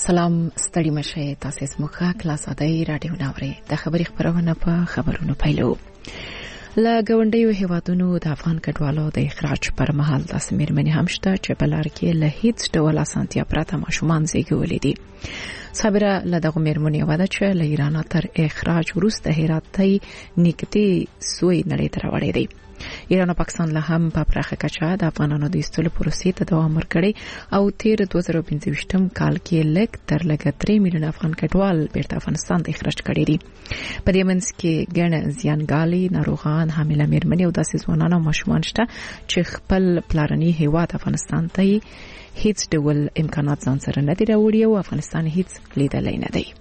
سلام ستړي مشه تاسو سمخه کلاس ادای رادیو ناوړي د خبري خبرونه په خبرونو پیلو لا ګوندیو هیوادونو د افغان کډوالو د اخراج پر مهال د سمیرمنې هم شته چې بلار کې له هیڅ ډول اسانتیا پرته ماشومان زیږولې دي صابره لدغه میرمنې وعده چې له ایران تر اخراج وروسته هرات ته نږدې سوی نړۍ ته راوړې دي ایران او پاکستان له هم په پراخه کچه د افغانانو د ایستلو پروسې ته دوام ورکړي او تیر 2025 کال کې لږ تر لږه 3 میلیون افغان کډوال بیرته افغانستان ته اخراج کړي دي په دې منځ کې ګڼ زیانګالي ناروغان حامله میرمنې او داسې ځوانان او ماشومان شته چې خپل پلارني هیواد افغانستان ته هیڅ ډول امکانات ځان سره نه دي راوړي او افغانستان هیڅ لیدلی نه دی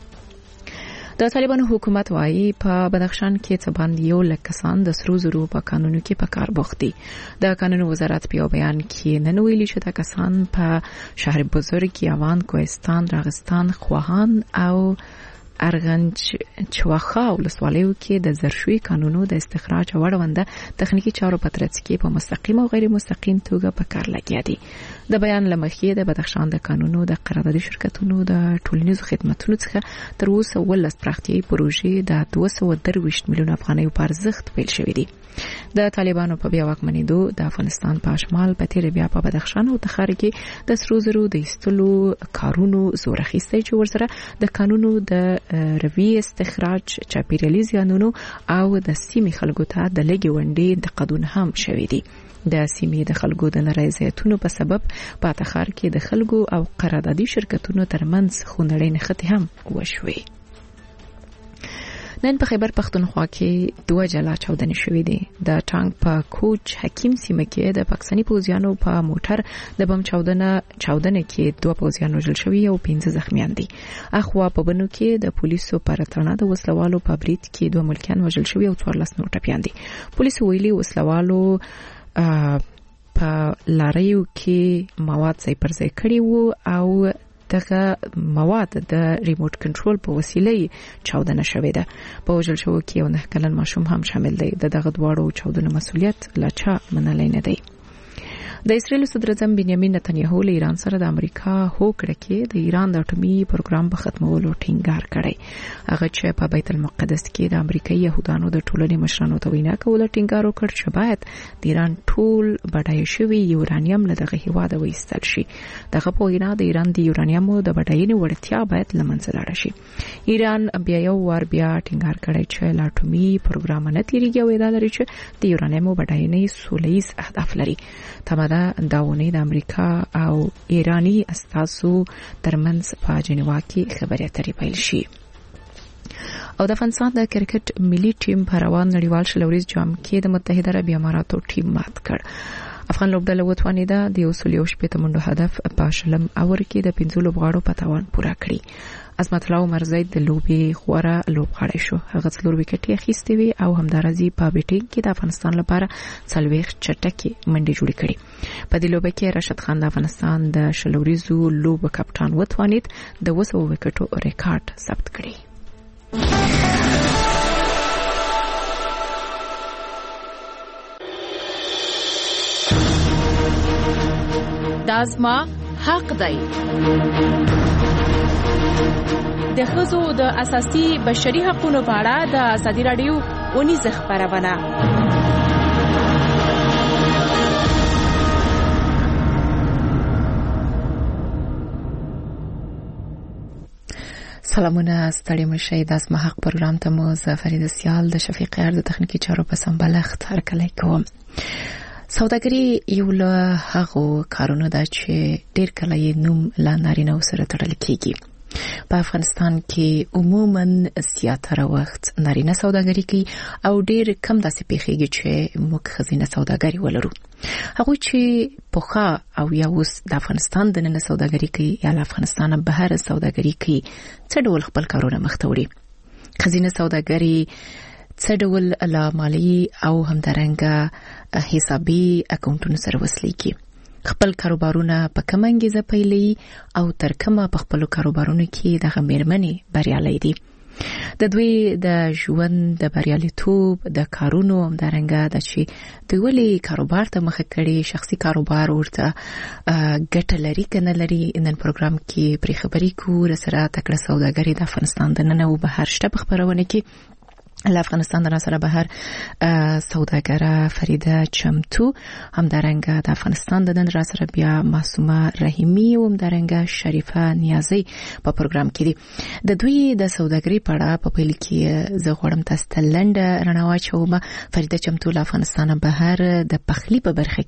د طالبانو حکومت وايي په بدخشان کې څه باندې 100,000 کسان د سرو زرو په قانونو کې په کار بوخت دي د قانون وزارت په بیان کې نن ویلي چې د کسان په شهر بزرګ یوان کوهستان راغستان خواهان او ارغنج چوخا ولسوالیو کې د زرشوي قانونو د استخراج او اړونده تخنیکی چارو په ترڅ کې په مستقیم او غیر مستقیم توګه په کار لګیا دي د بیان لمخې د بدخشان د قانونو د قراردادي شرکتونو د ټولنیزو خدماتو څخه تر اوسه ولس پراختیايي پروژې د 223 میلیون افغانیو په ارزښت پیل شوې دي د طالبانو په بیا واکمنېدو د افغانستان په شمال په تیر بیا په بدخشان او تخار کې د سرو زرو د ایستلو کارونو زور اخیستی چې ورسره د قانونو د روي استخراج چاپیریالي زیانونو او د سیمې خلکو ته د لګي وندې انتقادونه هم شوي دي د سیمې د خلکو د نارضایتونو په سبب په تخار کې د خلکو او قراردادي شرکتونو ترمنځ خونړۍ نښتې هم وشوي نن په خیبر پختونخوا کې 2 جلا چاودنې شوې دي د ټانک په کوچ حکیم سیمه کې د پاکستاني پوځیانو په موټر د بم چاودنه کې 2 پوځیان وژل شوي او 15 زخمیان دي اخوا په بنو کې د پولیسو پر تړنه د وسلوالو په برید کې 2 ملکیان وژل شوي او 14 نور ټپیان دي پولیسو ویلي وسلوالو په لاریو کې مواد ځای پر ځای کړي وو او دغه مواد د ریموټ کنټرول په وسیله چاودنه شوې ده په وژل شوو کې یو 9 کلن ماشوم هم شامل دی دغه دواړو چاودنو مسؤلیت لا چا منلی نه دی د اسرائیل صدر اعظم بنیامین نتنیاهو له ایران سره د امریکا هوکړه کې د ایران د اټومي پروګرام په ختمولو ټینګار کړی هغه چې په بیت المقدس کې د امریکایي يهودانو د ټولنې مشرانو ته وینا کوله ټینګار وکړ چې باید د ایران ټول بډای شوی یورانیم له دغه هیواد وایستل شي دغه په وینا د ایران د یورانیم د بډاینې وړتیا باید لمنځه لاړه شي ایران بیا یو ور بیا ټینګار کړی چې د اټومي پروګرام نه تیریږي او دا لري چې د یورانیم بډاینې سولهییز اهداف لري داونی د امریکا او ایرانی استازو ترمنځ په جنیوا کې خبرې اترې پیل شي او د افغانستان د کرکټ ملي ټیم په روان نړیوال شلوريز جام کې د متحده عرب اماراتو ټیم مات کړ افغان لوبډله وتوانیده د 180 منډو هدف په شلم اور کې د 15 لوبغاړو په توان پوره کړی عظمت الله عمر زید د لوبي خوره لوبغاړی شو هغه څلور وکټې اخیستې وي او همدارزي په بیټینګ کې د افغانستان لپاره څلويخ چټکي منډې جوړې کړې په دې لوبه کې راشد خان د افغانستان د شلوريزو لوب کپټان وتوانید د 200 وکټو ریکارډ ثبت کړی دازما حق دی د ښځو د اساسي بشري حقوقو په اړه د ازادي رادیو اونیز خبرونه سلامونه ستړي مشه د اسمه حق پروګرام ته مو فرید سیال د شفیق ار د تخنیکی چارو په سمبلښت هرکلی کوم سوداګري یو له هغو کارونو ده چې ډېر کله یې نوم لا نارینه سره تړل کیږي په افغانستان کې عموما زیاتره وخت نارینه سوداګري کوي او ډېر کم داسې پیښیږي چې موږ ښځینه سوداګري ولرو هغه چې پوخا او یا اوس د افغانستان د نن سوداګري کوي یا له افغانستان بهر سوداګري کوي څه ډول خپل کارونه مخته وړي ښځینه سوداګري څه ډول له مالي او همدارنګه حسابي اکاونټونو سره وصلي کی خپل کاروبارونه په کومه انګیزه پیلي او تر کومه په خپل کاروبارونو کې د غمیرمنې بریالي دي د دوی د ژوند د بریالیتوب د کارونو همدارنګه د چې دوی ولې کاروبار ته مخه کړي شخصي کاروبار ورته ګټه لري کنه لري نن پروګرام کې پرې خبرې کوو سره تکړه سوداګري د افغانستان د نن او بهر شته خبرونه کې افغانستان در سره بهر سوداګره فریده چمتو همدارنګه د افغانستان د نن را سره بیا معصومه رحیمی او همدارنګه شریفه نیازی په پروګرام کې دي د دوی د سوداګري په اړه په پیل کې زه غواړم تاسو ته لنډه رڼا واچوم. فریده چمتو له افغانستان بهر د پخلی په برخه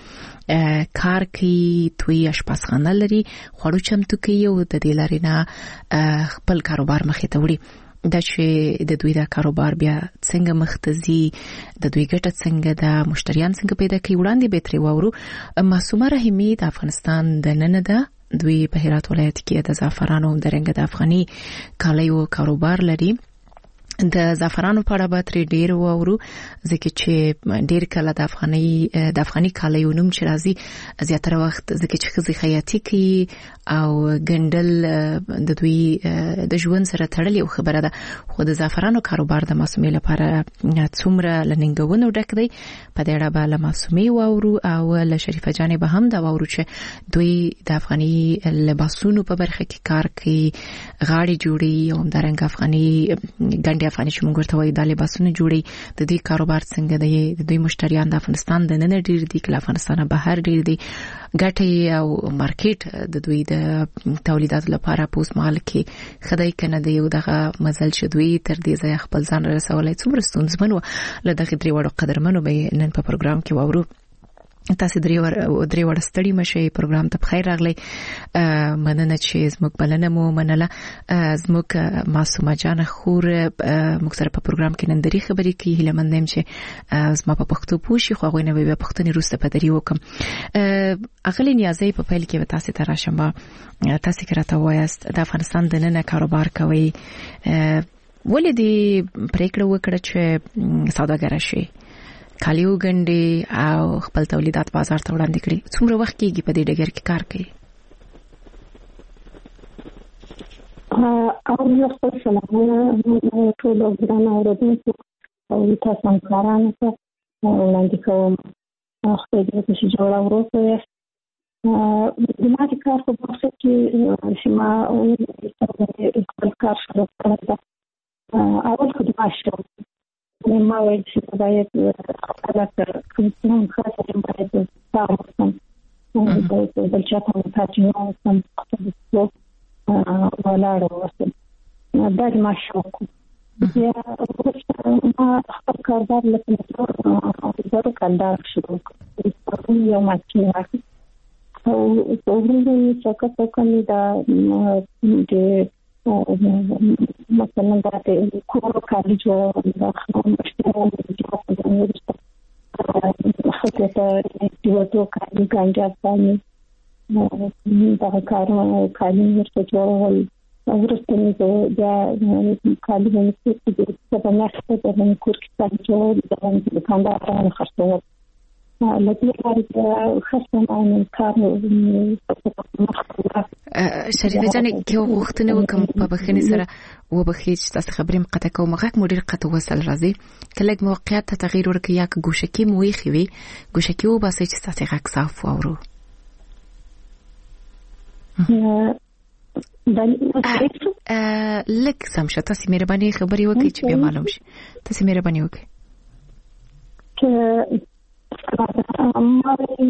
کې کار کوي توی اشپزخانه لري خوړو چمتو کوي او د دې لارې نه خپل کاروبار مخې ته وړي دا چې د دوی د کاروبار بیا څنګه مختزي د دوی ګټه څنګه د مشتریان څنګه پیدا کوي وړاندې به تری وورو. معصومه رحیمی د افغانستان د نن ده دوی په هرات ولایت کې د زعفرانو د رنګ د افغاني کالیو کاروبار لري. د زعفرانو په اړه به تر ډیر وورو ځکه چې ډیر کله د افغاني کالیو نوم چې راځي زیاتره وخت ځکه چې خزي خیاطي کوي او ګندل د دوی د ژوند سره تړلې خبره ده. خو د زعفرانو کاروبار د معصومې لپاره څومره لنګونو ډک دی په دې اړه به له معصومې وورو او له شریفه جانې به هم دا وورو چې دوی د افغاني لباسونو په برخه کې کار کوي غاړي جوړي او همدارنګه افغاني ګنډ افغاني چې موږ ورته وایي د لباسونو جوړي د دې کاروبار څنګه دی د دوی مشتریان د افغانستان د نن ډیر دي کله افغانستان بهر ډیر دي ګټي او مارکیټ د دوی د تولیداتو لپاره پوس مال کې خدای کنه دی یو دغه مزل شدوي تر دې ځای خپل ځان رسولای څومره ستونزمن و لدغه درې وړو قدرمنو به نن په پروګرام کې وورو. تاسو درې وړ ستړي مشه پروګرام ته بخیر راغلی مننه چې زموږ بلنه مو منله زموږ معصومه جان خور موږ سره په پروګرام کې نن درې خبرې کوي هله مندم چې زما په پښتو پوښي خو غوښنه به پښتني روسته په درې وکم. اغلی نیازی په پیل کې تاسو ته راشم تاسو کرته وایست د افغانستان د نن کاروبار کوي ولې دې پریکړه وکړه چې سوداګر شي کالیو ګنډي او خپل تولیدات بازار ته وړاندې کړي څومره وخت کېږي په دې ډګر کې کار کوي؟ او یو څه سلامونه ټول ګران اوردونکو او تاسو هم کارانو ته وړاندې کوم خو دې چې جوړه وروسته د ماته کار په برخه کې چې ما خپل کار شروع کړم اول خو د ماشو ما وایي چې باید خپله کوم خاصه باید تاسو د بلچاته متاجنو سم خپل ولاړ اوسم دا د ماشو یا ما خپل کاروبار لپاره زه کاندار شروع کړم یو ماشین راکړ او څنګه چې څنګه دا مثلا دا کور کالج و دا خپل مشتریان د خپل ته دیوتو کالي ګانجا باندې دا کارونه کالي ورته جوړول ورسته دا کالي باندې چې په نخښه د کور کې څنګه د کاندار خرڅول لکه خاصه کار شریفه جان کې وختونه وکم په بخښنې سره و بخښ چې تاسو خبرې مقطع کوم غږ مدیر قطع وصل راځي کله موقعیت ته تغییر ورکړي یا ګوشکی مو یخوي ګوشکی و باسي چې تاسو غږ صاف واورو لک سمشه تاسو مهرباني خبرې وکړئ چې به معلوم شي تاسو مهرباني وکړئ ما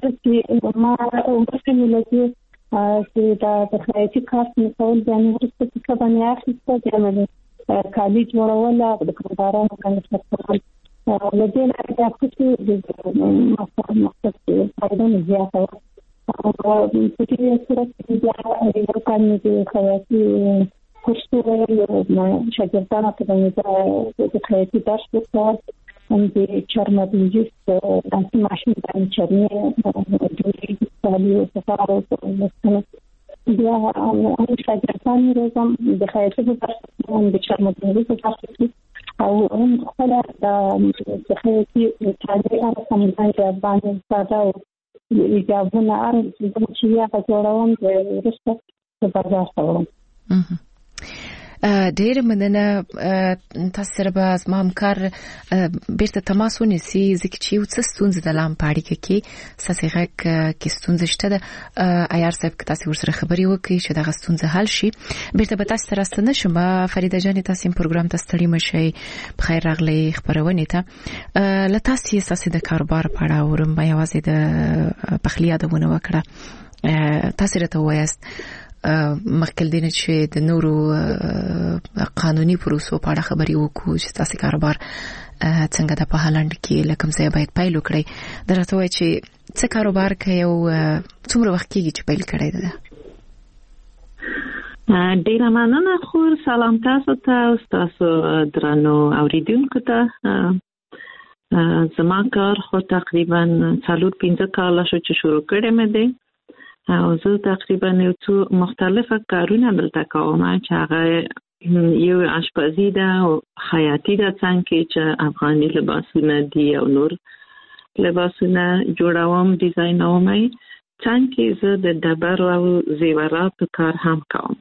ورته ملګری چې دا د خیاطي کار مسول باندې ورته څه باندې اخیسته د کالي جوړول د کاروبارونو کنټرول لږه لږه چې مقصد فائدہ نه زیاته او په دې سره چې دا یو کاري د خیاطي کورسونه شاګردانو ته د خیاطي درس ورکول د چرمدوزیست د ماشین باندې چرمه د کالیو سفارو په بیا شاګردان روزم د خیاطي درس د چرمدوزیست درس او خپل د خیاطي تعلیمات سمندري باندې ساده ایجابونه چې یا په جوړوم د رسته په بازار ته وړم. ډېر مننه تاسو سره به از ما همکار بیرته تماس ونیسي ځکه چې یو څه ستونزه د لام په اړیکه کې ساسې غږ کې ستونزه شته ده عیار صاحب که تاسو ورسره خبرې وکړئ چې دغه ستونزه حل شي بیرته به تاسو سره ستنه شم فریده جان تاسو پروګرام ته ستړي مشئ بخیر راغلی خبرونه ته له تاسو ساسې د کاروبار په اړه ورم یوازې د پخلی یادونه وکړه تاسو راته وایست مخکې دینه چې د نورو قانوني پروسو په اړه خبرې وکړو چې تاسو کاروبار څنګه د په هالند کې لکم ځای باید پیل وکړي درته وایي چې څه کاروبار کوي او څومره وخت کېږي چې پیل کړی دی ډیر مننه خور سلام تاسو ته او تاسو درنو اوریدونکو ته زما کار خو تقریبا 4-5 کال شو چې شروع کړم دی او زه تقریبا یو څو مختلفه کارونه دلته کوم چې هغه یو آشپزی ده او خیاطی ده څنګه چې افغاني لباسونه دي او نور لباسونه جوړوم ډیزاینوم څنګه زه د ډبر او زیورات کار هم کوم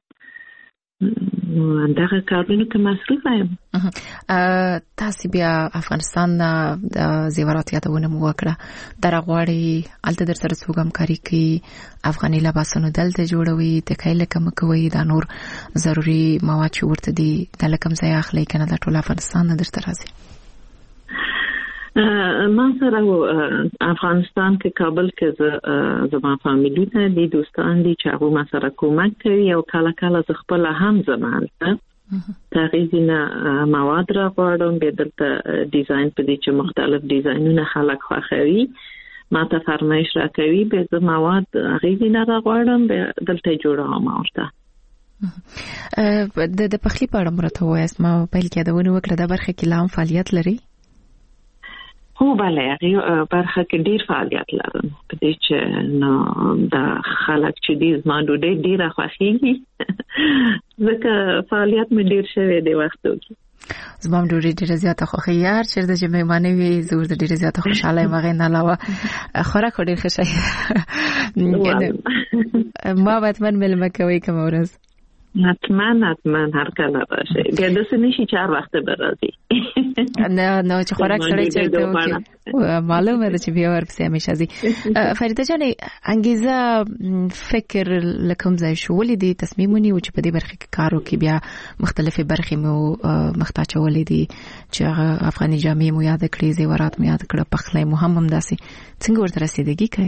دغه کارونه که مصروف یم تاسو بیا افغانستان د زیورات یادونه مو وکړه درغواړي الته در سره څوک همکاري کوي افغاني لباسونه دلته جوړوي د کایله کم کوي دا نور ضروری مواد چې ورته دي د لکم ځای اخلي کنه د ټول افغانستان نه درته راځي ما سره افغانستان کې کابل کې زما فامیلی ته دي دوستان دي چې هغه ما سره کومک کوي او کله کله ز خپل هم زمان ته تغیزینه مواد را غواړم به دلته ډیزاین په دې چې مختلف ډیزاینونه خلک خوښوي ما ته فرمایش راکوي به زه مواد غیزینه را غواړم به دلته جوړوم ورته د پخلی په اړه مرته وایست ما پیل کې دا ونه وکړه د برخه کې لام فعالیت لري هو بله برخه کې ډیر فعالیت لرم په دې چې نو د خلک چې دې زما ډوډۍ ډیره خوښیږي ځکه فعالیت مې ډیر شوی دی وختو کې زما ډوډۍ ډیره زیاته خوښي یار چیرته چې مېمانه وي زور د ډیره زیاته خوشاله مغه نه علاوه خوراک ډیر خوشاله ما باید من ملمه کوي کوم ورځ حتما هر کله باشه بیا د سنشي 4 وخت برازي نه چې خوراک سره چرته وکي معلومه ده چې بیا ورپسې همیشه زی فریده جان انګیزه فکر لکم ځای شو ولې دي تصمیمونه او چې په دې برخه کې کارو کې بیا مختلفه برخې مو مختاچ ولې دي چې افغاني جامې مو یاد کړې زیورات مو یاد کړه پخلی مو هم داسې څنګه ورته رسیدګي کوي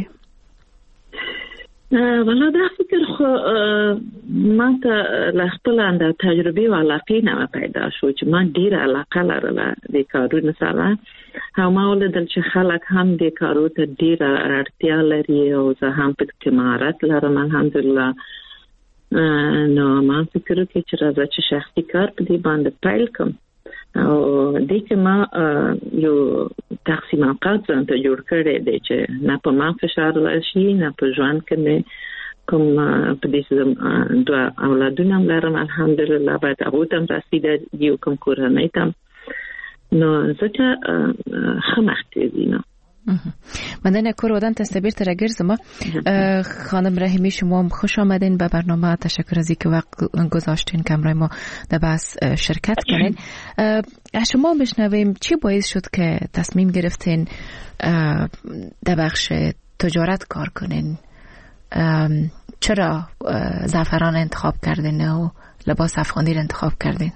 والله دا فکر خو ما ته له خپل اند تجربه او علاقه نه پیدا شو چې ما ډیر علاقه لرله د کارونو سره او ما ولدل چې خلک هم د کارو ته ډیر اړتیا لري او زه هم په کې مهارت لرم الحمدلله نو ما فکر وکړ چې راځه چې شخصي کار په دې باندې پیل کوم او دې کې ما یو تقسیم اوقات ځان ته جوړ کړی دی چې نه په ما فشار راشي نه په ژوند کې کوم په دې سم دوه اولادونه لرم الحمدلله باید هغه تم رسیده یو کوم کورنۍ تم نو ځکه خمخته دي نو مندن کور ودان تستبیر ترگرزم خانم رحیمی شما هم خوش آمدین به برنامه تشکر از اینکه وقت گذاشتین که امروز ما در بحث شرکت کنین شما بشنویم چی باعث شد که تصمیم گرفتین در بخش تجارت کار کنین چرا زعفران انتخاب کردین و لباس افغانی را انتخاب کردین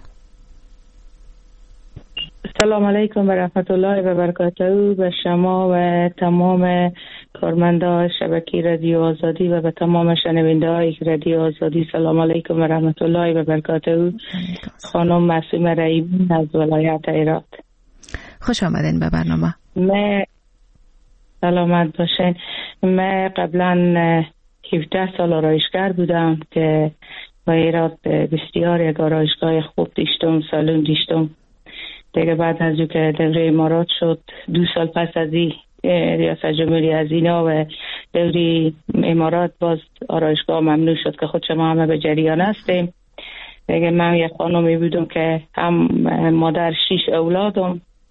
سلام علیکم و رحمت الله و برکاته به شما و تمام کارمندان شبکه رادیو آزادی و به تمام شنونده‌های رادیو آزادی سلام علیکم و رحمت الله و برکاته. خانم معصومه رحیمی از ولایت هرات. خوش آمدین به برنامه. من سلامت باشین. من قبلا 17 سال آرایشگر بودم که با هرات بسیار یک آرایشگاه خوب داشتم، سالن داشتم. دیگه بعد از که دوره امارات شد 2 سال پس از این ریاست جمهوری از اینا و دوره امارات باز آرایشگاه ممنوع شد که خود شما همه به جریان هستیم. دیگه من یک خانمی بودم که هم مادر 6 اولادم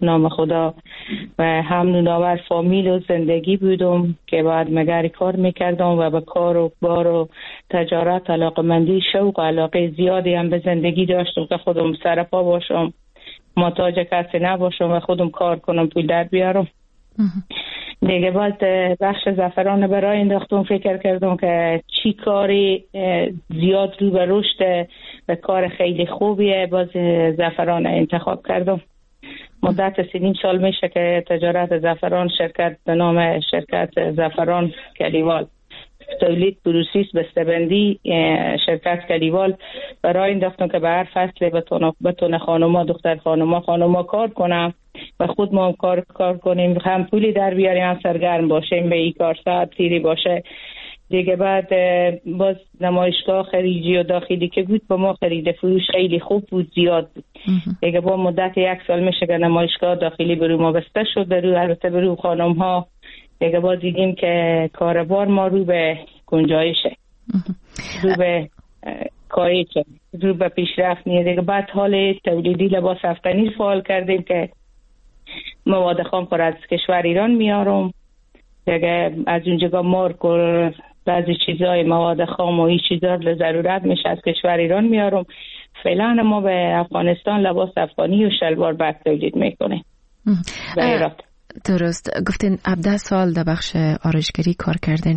نام خدا و هم نوناور فامیل و زندگی بودم که بعد مگر کار میکردم و به کار و بار و تجارت علاقمندی شوق و علاقه زیادی هم به زندگی داشتم که خودم سرپا باشم، محتاج کسی نباشم و خودم کار کنم پول در بیارم. دیگه بعد بخش زعفران برای انداختم، فکر کردم که چی کاری زیاد رو به رشد و کار خیلی خوبیه، باز زعفران انتخاب کردم. مدت 3 سال میشه که تجارت زعفران شرکت به نام شرکت زعفران کلیوال تولید پروسس بسته‌بندی شرکت کلیوال برای انداختم که به هر فصل بتونه خانوما دختر خانوما کار کنم و خود ما کار کنیم، هم پولی در بیاریم هم سرگرم باشیم به این کار، ساعت تیری باشه. دیگه بعد باز نمایشگاه خارجی و داخلی که بود با ما خرید فروش خیلی خوب بود، زیاد بود. دیگه با مدت 1 سال میشه که نمایشگاه داخلی برو ما بسته شد، البته برو خانم ها. دیگه باز دیدیم که کاروبار ما رو به گنجایشه، رو به کاهشه، رو به پیشرفت میاد. دیگه بعد حال تولیدی لباس افغانی فعال کردیم که مواد خام پر از کشور ایران میارم. دیگه از اونجا مارک و بعضی چیزای مواد خام و این چیزا ضرورت میشه از کشور ایران میارم. فعلا ما به افغانستان لباس افغانی و شلوار بست تولید میکنیم به ایران. درست گفتین 17 سال در بخش آرایشگری کار کردین.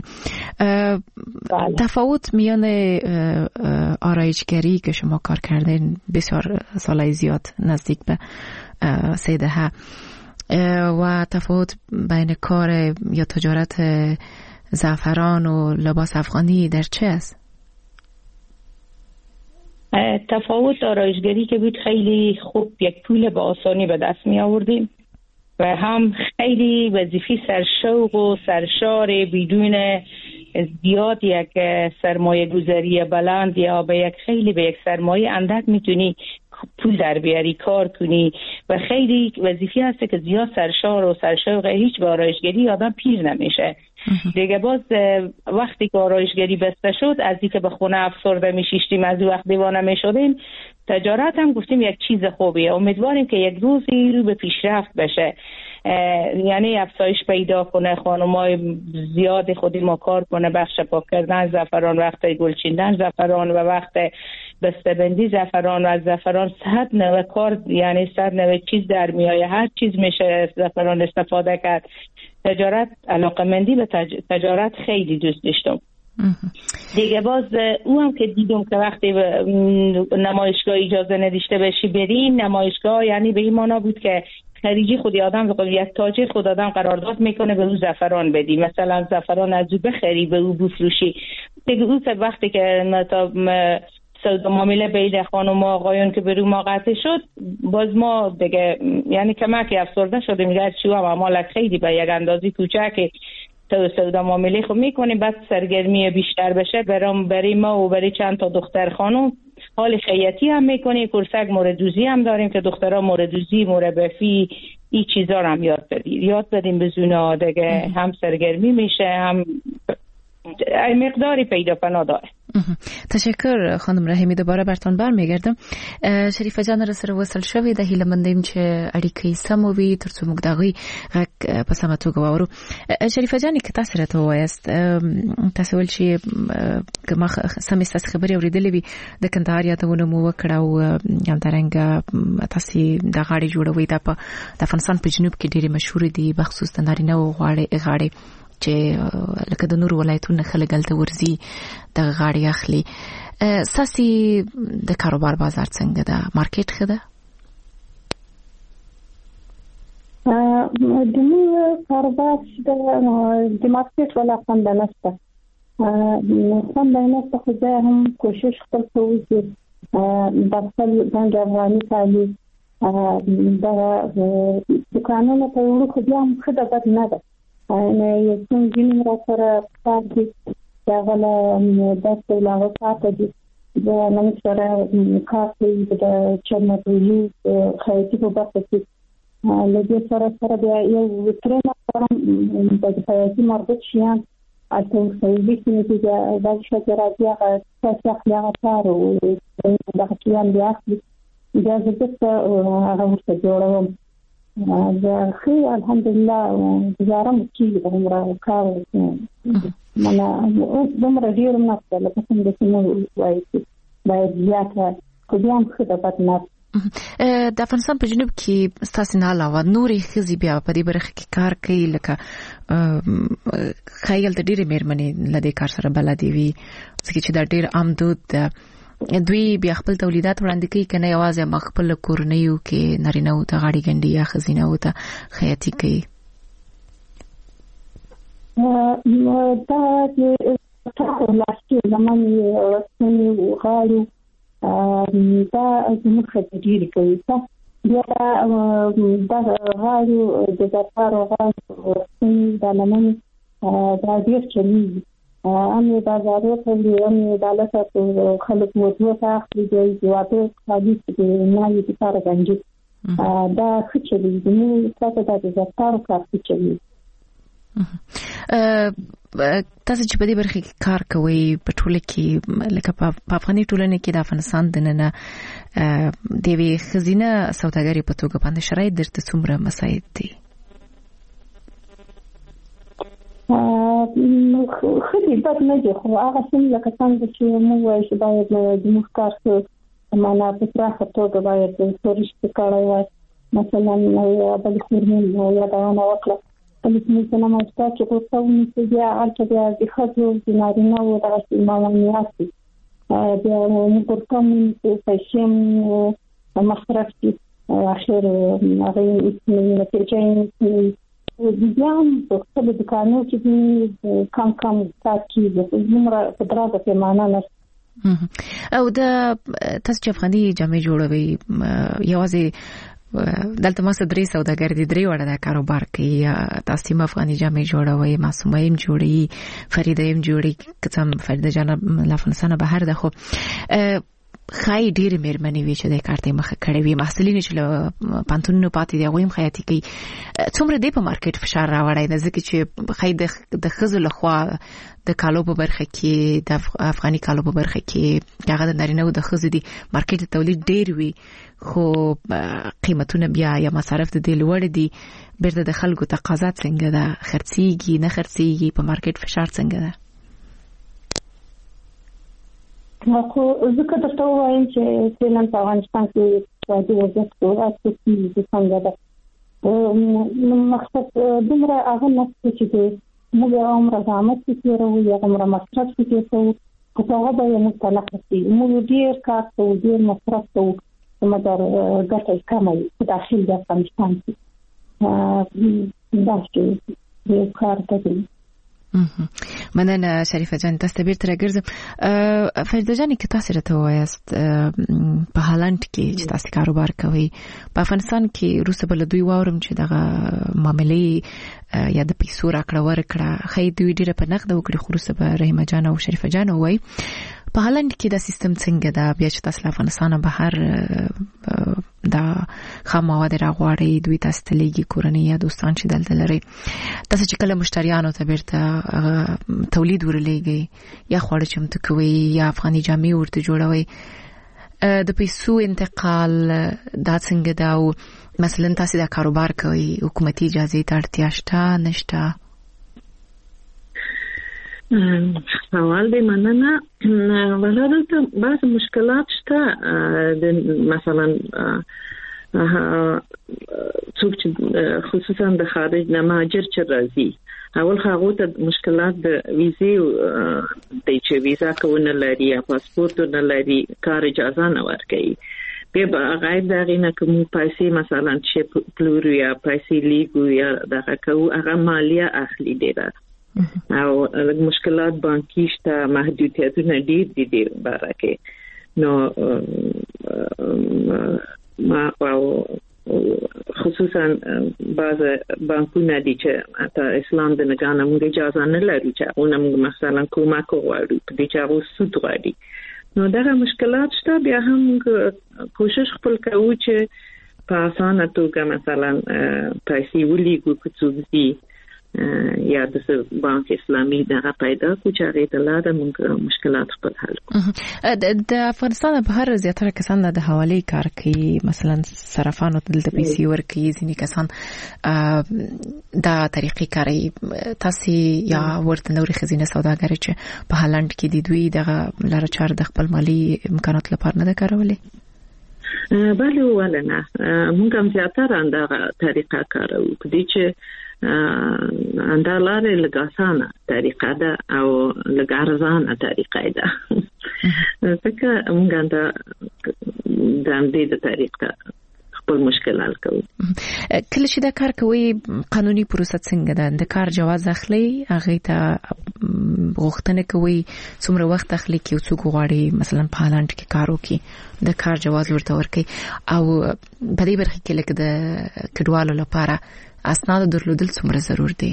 تفاوت میان آرایشگری که شما کار کردین بسیار سالای زیاد نزدیک به 3 دهه و تفاوت بین کار یا تجارت زعفران و لباس افغانی در چه است؟ تفاوت آرایشگری که بود خیلی خوب یک پول با آسانی به دست می آوردیم و هم خیلی وظیفه سرشوق و سرشار بدون زیاد یک سرمایه گذاری بلند یا به یک سرمایه اندک میتونی پول در بیاری، کار کنی و خیلی وظیفه هست که زیاد سرشار و سرشوق هیچ به آرایشگری آدم پیر نمیشه. دیگه باز وقتی که آرایشگری بسته شد، از اینکه به خونه افسرده میشیشتیم، از وقت دیوانه میشدیم، تجارت هم گفتیم یک چیز خوبیه، امیدواریم که یک روزی رو به پیشرفت بشه، یعنی افزایش پیدا کنه، خانمای زیاد خودی ما کار کنه، بخش پاک کردن زعفران، وقت گل چیندن زعفران و وقت بسته‌بندی زعفران و از زعفران 100 نوع کار، یعنی 100 نوع چیز در میایه، هر چیز میشه زعفران استفاده کرد. تجارت علاقمندی به تجارت خیلی دوست داشتم. دیگه باز او هم که دیدم که وقتی نمایشگاه اجازه نداشته بشی بری نمایشگاه، یعنی به این معنا بود که خریجی خودی آدم یک تاجر خود آدم قرارداد میکنه به او زعفران بدی، مثلا زعفران از او بخری به او بفروشی. دیگه او وقتی که سودا معامله بین خانم و آقایون که برو ما قطع شد، باز ما دیگه یعنی کمکی افسرده شدیم، میگه چی هم عمالک خیلی به یک اندازی کوچک تو سودا معامله خب میکنیم، بعد سرگرمی بیشتر بشه برای ما و برای چند تا دختر خانم حال خیاطی هم میکنیم، کورسک موردوزی هم داریم که دخترها موردوزی، مربفی این چیزا رو هم یاد بدیم به زونا، دیگه هم سرگرمی میشه هم مقداری پیدا پناه داره. تشکر خانم رحیمی، دوباره برتان برمیگردم. شریفه جان را سره وصل شوی، ده هیله مندیم چې اړیکې سم وي ترڅو موږ دغه غږ په سمه توګه واورو. شریفه جان که تاسو راته وایاست، تاسو ول چې ما سمې ستاسو خبرې اورېدلې وي د کندهار یادونه مو وکړه او همدارنګه تاسو د غاړې جوړوي د افغانستان په جنوب کې ډېرې مشهور دي، بخصوص د نارینه او غاړې چې لکه د نور ولایتونو خلک هلته ورځي د غاړې اخلي. ستاسې د کاروبار بازار څنګه ده؟ مارکیټ ښه ده؟ د موږ کاروبار د مارکیټ ولا خوند نشته، خوند نشته، خو زه هم کوشش خپل کوم چې د خپل ګنډ افغاني کالي د دوکانونو ته وړو، خو بیا هم ښه ده، بد نه ده. یو څوم ځینې را سره کار دي چې هغه له داسې له هغه ساعته دي د موږ سره کار کوي د چرمدوزي خیاطي په برخه کې. له دې سره بیا یو ټرینر کارم د خیاطي مربوط شیان هلته ورسوي چې دا شی چې راځي هغه تاسې اخلي هغه کار او دغه شیان بیا اخلي، بیا زه بېرته هغه ورته جوړوم. دا خو الحمدلله گزاره مکیږي د عمره کار منا عمره ډیر نه کړل په کوم د سیمو وایي باید زیاته خو بیا هم ښه د بدنه د افغانستان په جنوب کې ستاسو نه علاوه نورې ښځې بیا په دې برخه کې کار کوي لکه خیال د ډېرې مېرمنې له دې کار سره بلدې وي ځکه چې دا ډېر عام دود ده دوی بیا خپل تولیدات وړاندې کوي کنه یوازې خپل کورنیو کې نارینه‌و ته غاړي ګنډي یا ښځینه‌و ته خیاطي کوي دا د تاسو لاسته زمونږ ورسنی غاړو دا زموږ خدای کوي بیا دا غاړو د زفارو غاړو د لمن دا ډیر چلی امي بازارو ته امي دالته خلک موضوع اخلي د جوابه خالي د نه یې لپاره غنجي دا خچلي د نو تاسو د زفارو کار خچلي تاسو چې په دې برخه کې کار کوي په ټوله کې لکه په افغاني ټولنه کې د افغانستان د نن د وی خزینه سوداګري په توګه باندې شرایط درته څومره مساعد دي خدي بد نه دي خو هغه څنګه څنګه چې موږ وایو چې باید د مختار څه معنا په تراخه توګه باید د سورشت کارای وای مثلا بل خورمن یا دا نه وکړه مثلا ما استاد چې کوڅه ونیسي بیا البته بیا د خځو د نارینه‌و دغه معلوماتي بیا موږ کوم پیسې مصرف دي اخر هغه نتیجه ځان په خپل دکانو کې کم ساتي د عمره په درجه کې معنا نه او د تاسو چې افغاني جامې جوړوي یوازې دلته ما سدري سوداګر دي درې وړه د کاروبار کوي تاسو افغاني جامې جوړوي معصومیم جوړي فریده يم جوړي کتم فریده جان لافنسانه بهر ده خو خای ډیر مېرمنې وی چې د کارته مخه کړې وي محصلین چې پانتونو پاتې دی غویم خیاطي کوي څومره دی په مارکیټ فشار راوړای د ځکه چې خای د خزو لخوا د کالو په برخه کې د افغاني کالو په برخه کې هغه د نارینه‌و د خزو دی مارکیټ تولید ډیر وي خو قیمتونه بیا یا مصارف د دې لوړ دي بیرته د خلکو تقاضا څنګه ده خرڅيږي نه خرڅيږي په مارکیټ فشار څنګه ده خو ځکه درته وایم چې نن په افغانستان کې د وضعیت په اړه څه څنګه ده مقصد دومره هغه نه چې موږ عمره زحمت کړو یا عمره مصرف کړو خو هغه به یې متناقضي موږ ډیر کار کوو ډیر مصرف کوو مګر ګټه کمه په داخل د افغانستان کې دا چې کار کوي مننه شریفه جان تاسو ته بیرته راګرځم فریده جان کې تاسو راته وایست په هالند کې چې تاسو کاروبار کوي په افغانستان کې روسه بل دوی واورم چې دغه معاملې یا د پیسو راکړه ورکړه خې دوی ډیره په نقد وکړي خو روسه به رحیمه جان او شریفه جان وای په هالند کې دا سیستم څنګه دا بیا چې تاسو افغانستان بهر دا خام مواد راغواړي دوی تاسو ته لګي کورنۍ یا دوستان چې دلته لري تاسو چې کله مشتریانو ته بیرته تولید ورلېږي یا خواړه چمتو کوي یا افغاني جامې ورته جوړوي د پیسو انتقال دا څنګه دا او مثلا تاسو دا کاروبار کوي حکومتي اجازه ته اړتیا شته نشته سوال دی مننه ولادت بعض مشکلات شته مثلا څوک چې خصوصا د خارج نه مهاجر چې راځي اول هغه ته مشکلات د ویزې د چې ویزا کوونه لري یا پاسپورت نه لري کار اجازه نه ورکوي به غیر دغه نه کوم پیسې مثلا چې پلور یا پیسې لیګو یا دغه کوو هغه مالیه اخلي دی او مشکلات بانکی شته محدودیتونه ډیر دي برکه نو ما او خصوصا بعض بانکونه دي چې اسلام د نګانه موږ اجازه نه لري چې اونم مثلا کومک وغواړو په دې چې هغه سود غواړي نو دا مشکلات شته بیا هم کوشش خپل کوو چې په اسانه توګه مثلا پیسې ولېږو کوڅوږي یا د بانک اسلامي دغه پیدا کو چې هغه ته لاره موږ مشکلات خپل حل کوو. د افغانستان په هر زیاتره کسان د حواله کار کوي، مثلا صرافانو دلته پیسې ورکوي، ځینې کسان دا طریقې کاروي. تاسو یا ورته نورې خزینه سوداګري چې په هالند کې د دوی دغه لاره چار د خپل مالی امکانات لپاره نه کارولې؟ بله ولنه موږ هم زیاتره اندغه طریقه کاروو، کدی چې اندالاره لګاسانه طریقه ده او لګارزانه طریقه ده. ځکه موږ د دې طریقه خپل مشکل حل کوو. کله چې دا کار کوي قانوني پروسه څنګه ده؟ د کار جواز اخلي، هغه ته غوښتنه کوي څومره وخت اخلي چې څوک غواړي مثلا په هالند کې کار وکړي د کار جواز ورته ورکړي، او په دې برخه کې لکه د کډوالو لپاره اسناد درلودل څومره ضرور دي؟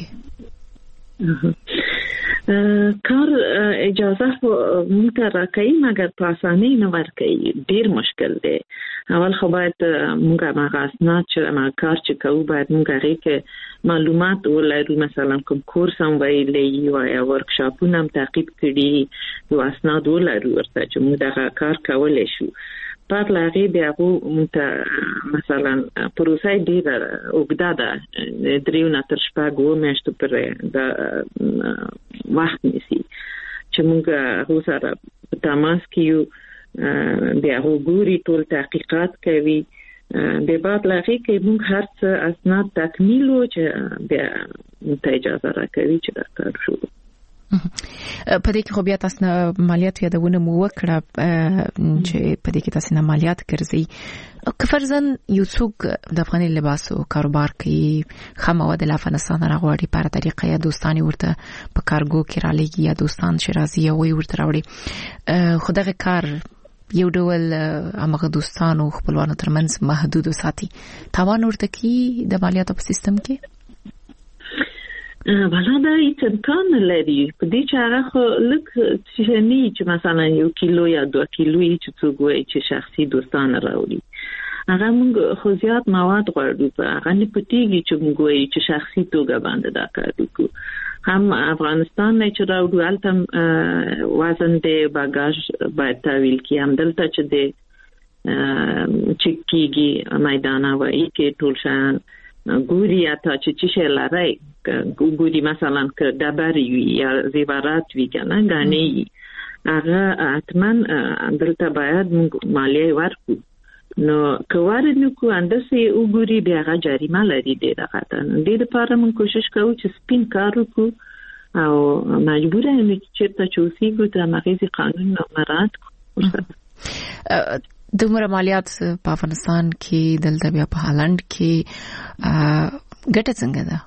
کار اجازه موږ راکړي مګر په اسانۍ نه ورکړي، ډیر مشکل دی. اول خو باید موږ هغه اسناد چې ما کار چې کوو باید موږ هغه کې معلومات ولرو، مثلا کوم کورس هم ویلې یا ورکشاپونه هم تعقیب کړي، یو اسناد ولرو ورته چې موږ دغه کار کولای شو. پر لاغي بیا مثلا پروسه ډیره اوږده ده، دریو تر شپږو میاشتو پورې د وخت نیسي چې موږ هغه سره په تماس کې بیا ګوري، ټول تحقیقات کوي، به بعد لاغي کې موږ هر څه اسناد تکمیلو چې بیا ته اجازه راکوي چې دا کار شروع. په دې کې خو بیا تاسو مالیات یادونه مو وکړه چې په دې کې تاسو نه مالیات ګرځي. که فرضاً یو څوک د افغاني لباسو کاروبار کوي، خامواد له افغانستان راغواړي په طریقه یا دوستانی ورته په کارګو کې را لګي یا دوستان شرازي یا وی ورته راوړي، خو دغه کار یو ډول هغه دوستانو خپلوانو ترمنځ محدود وساتي، تاوان ورته کی د مالیاتو په سیستم کې؟ بلا دا هیڅ امکان لري په دې چې هغه خو لکه چې نه چې مثلا 1 کیلو یا 2 کیلو چې څوک وایي چې شخصي دوستان راوړي، هغه موږ خو زیات مواد غواړو، هغه نه پټیږي چې موږ وایي چې شخصي توګه باندې دا کار وکړو. هم افغانستان نه چې راوړو البته وزن د باګاژ باید تحویل کی، هم دلته چې د چکیږي میدان هوایی کې ټول شان ګوري اته چې څه لري، ګوري مثلا که دبري یا زیورات وی کنه غني، هغه اتمن دلته باید مالیه ورکو. نو کوارد نو کو اندسه وګوري بیا هغه جریمه لري دی دغه د لپاره موږ کوشش کوو چې سپین کار وکړو او مجبور یم چې ته چوسي ګو ته مغزي قانون مراعات کړو. دومره مالیات په افغانستان کې دلته بیا په هالند کې ګټه څنګه ده؟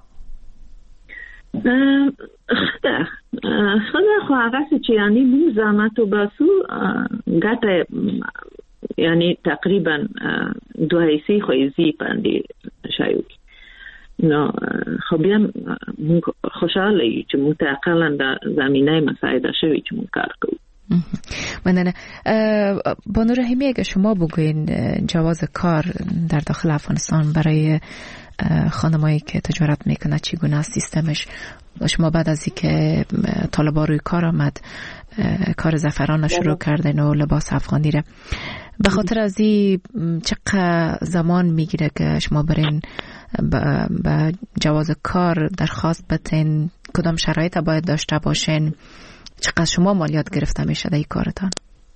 خدا خو هغه چې یعنی موږ زحمت وباسو ګټه یعنی تقریبا 2 خو یزي باندې شایو. نو خو بیا موږ خوشاله یو چې موږ اقلا د زمینه مساعده شوی چې موږ کار کوو. ممنونم. بانو رحیمی، اگه شما بگوین جواز کار در داخل افغانستان برای خانمایی که تجارت میکنه چگونه است سیستمش؟ شما بعد از اینکه طالبا روی کار آمد کار زعفران شروع کردن و لباس افغانی را، به خاطر از این چقدر زمان میگیره که شما برین با جواز کار درخواست بتین؟ کدام شرایط باید داشته باشین؟ چقدر شما مالیات گرفته میشه در این کارتان؟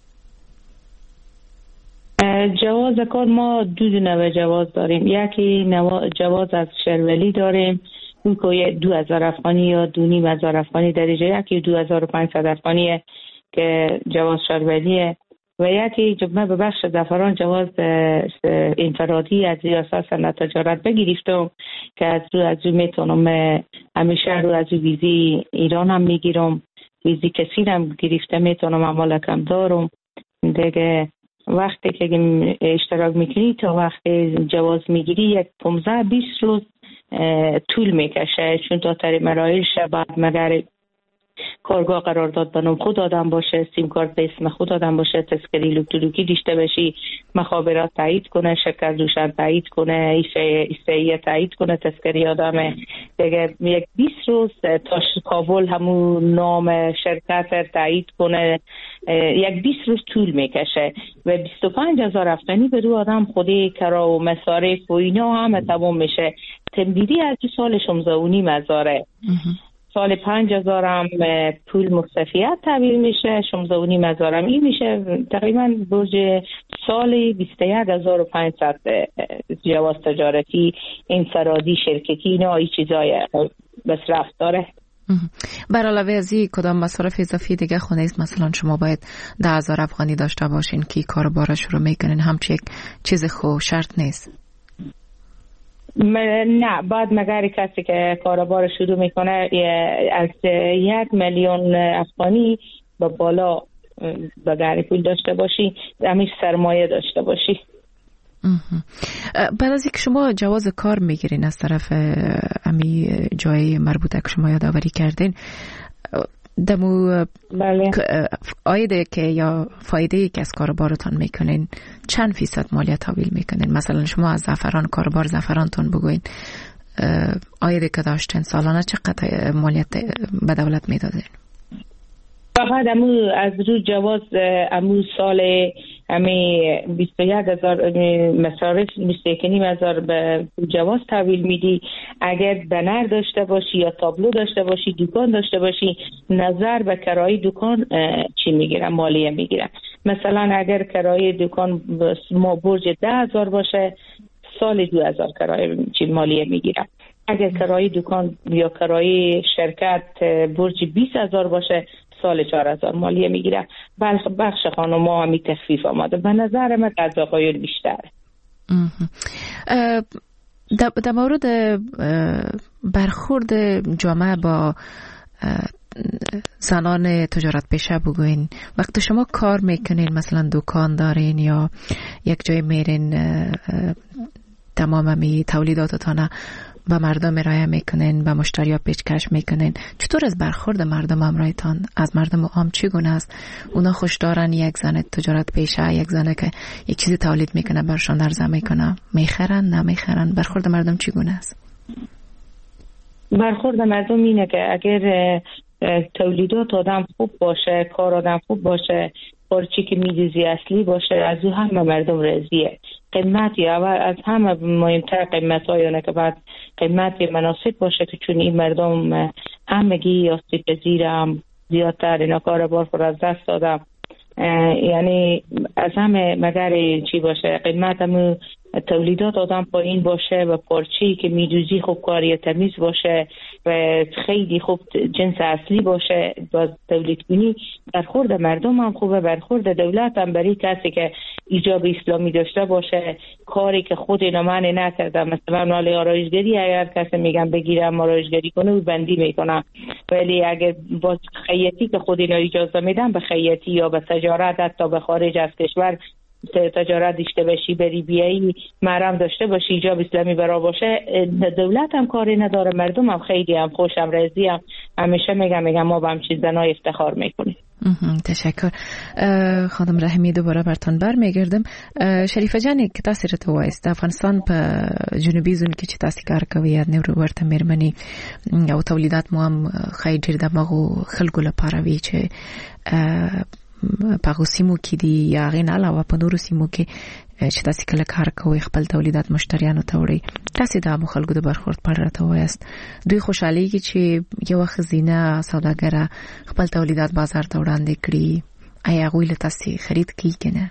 جواز کار ما 2 نوع جواز داریم. یکی جواز از شهرولی داریم، اون که 2000 افغانی یا 2500 افغانی درجه، یکی 2500 افغانیه که جواز شهرولیه، و یکی جمعه به بخش زعفران جواز انفرادی از ریاست صنعت تجارت بگیرفتم که از رو میتونم همیشه رو از ویزی ایران هم میگیرم، ویزی کسی هم گرفته میتونم، امالکم دارم دیگه. وقتی که اشتراک میکنی تا وقتی جواز میگیری 15-20 روز طول میکشه، چون تا تری مراحل بعد مگر کارگاه قرارداد بنام خود آدم باشه، سیم کارت به اسم خود آدم باشه، تذکره الکترونیکی داشته باشی، مخابرات تایید کنه، شرکت روشن تایید کنه، ایسایی تایید کنه، تذکره آدم دیگه 20 روز تا کابل همون نام شرکت تایید کنه یک 20 روز طول میکشه و 25,000 افغانی به دو آدم خودی کرا و مصارف و اینا همه تمام میشه. تمدیدی از سال 16,500 سال 5,000 هم پول مصرفیت تحویل میشه، 16,500 هم این میشه تقریبا برج سال 21,500 جواز تجارتی انفرادی شرکتی اینا ای چیزای مصرف داره. بر علاوه از این کدام مصارف اضافی دیگه خونه است؟ مثلا شما باید 10,000 افغانی داشته باشین که کاروبار شروع میکنین، همچی یک چیز خو شرط نیست؟ نه، بعد مگر کسی که کاروبار شروع میکنه از 1,000,000 افغانی به بالا بگری پول داشته باشی، همیشه سرمایه داشته باشی. بعد از اینکه شما جواز کار میگیرین از طرف امی جای مربوطه که شما یادآوری کردین، دمو بله. آیده که یا فایده که از کاروبارتان میکنین چند فیصد مالیات تحویل میکنین؟ مثلا شما از زعفران کاروبار زعفرانتون بگوین آیده که داشتین سالانه چقدر مالیات به دولت میدادین؟ فقط از رو جواز امو سال 21,000 مصارف 21,500 به جواز تحویل میدی. اگر بنر داشته باشی یا تابلو داشته باشی، دکان داشته باشی، نظر به کرایه دکان چی میگیرن؟ مالیه میگیرن. مثلا اگر کرایه دکان ما برج 10,000 باشه سال 2,000 کرایه چی مالیه میگیرن. اگر کرایه دکان یا کرایه شرکت برج 20,000 باشه سال 4,000 مالیه میگیره. بخش خانم‌ها همی تخفیف آمده. به نظر من تغییر بیشتره. در مورد برخورد جامعه با زنان تجارت پیشه بگوین، وقتی شما کار میکنین مثلا دکان دارین یا یک جای میرین تمام می تولیداتتان به مردم ارائه میکنین، به مشتری‌ها پیشکش میکنین، چطور از برخورد مردم همراهتان از مردم عام چگونه است؟ اونا خوش دارن یک زن تجارت پیشه، یک زنه که یک چیزی تولید میکنه برشان عرضه میکنه، میخرن نمیخرن؟ برخورد مردم چگونه است؟ برخورد مردم اینه که اگر تولیدات آدم خوب باشه، کار آدم خوب باشه، پارچی که میدوزی اصلی باشه، از او همه مردم راضیه. قیمتی اول از همه مهمتر قیمت هایونه که بعد قیمتی مناسب باشه که چون این مردم همگی آسیب پذیرم زیادتر اینا کاربار پر از دست دادم. یعنی از همه مگر چی باشه قیمت همه تولیدات آدم پایین باشه و پارچی که میدوزی خوب کاری تمیز باشه و خیلی خوب جنس اصلی باشه باز تولید کنی. برخورد مردم هم خوبه، برخورد دولت هم برای کسی که ایجاب اسلامی داشته باشه، کاری که خود اینا معنی نکرده. مثلا مال آرایشگری اگر کسی میگم بگیرم آرایشگری کنه و بندی میکنم، ولی اگر باز خیاطی که خود اینا اجازه میدن به خیاطی یا به تجارت حتی به خارج از کشور تجارت داشته باشی، بری بیایی محرم داشته باشی، ایجاب اسلامی برا باشه، دولت هم کاری نداره، مردم هم خیلی هم خوشم راضی هم. همیشه میگم ما به همچین زنای افتخار میکنیم. تشکر خانم رحیمی. دوباره برتان برمیگردم. شریفه جانی که تاثیر تو وایست افغانستان په جنوبي زون کې چې تاسو کار کوي یا نور ورته مېرمنې او تولیدات مو هم خی ډیر د مغو خلکو لپاره وی چې په سیمو کې دي یا غین علاوه په نورو سیمو کې چې تاسو کله کار کوي خپل تولیدات مشتریانو ته وړي، تاسو د خلکو د برخورد په اړه راته وایست. دوی خوشحالي کې چې یو خزینه سوداګر خپل تولیدات بازار ته وړاندې کړي، آیا غوی له تاسو خرید کوي کنه؟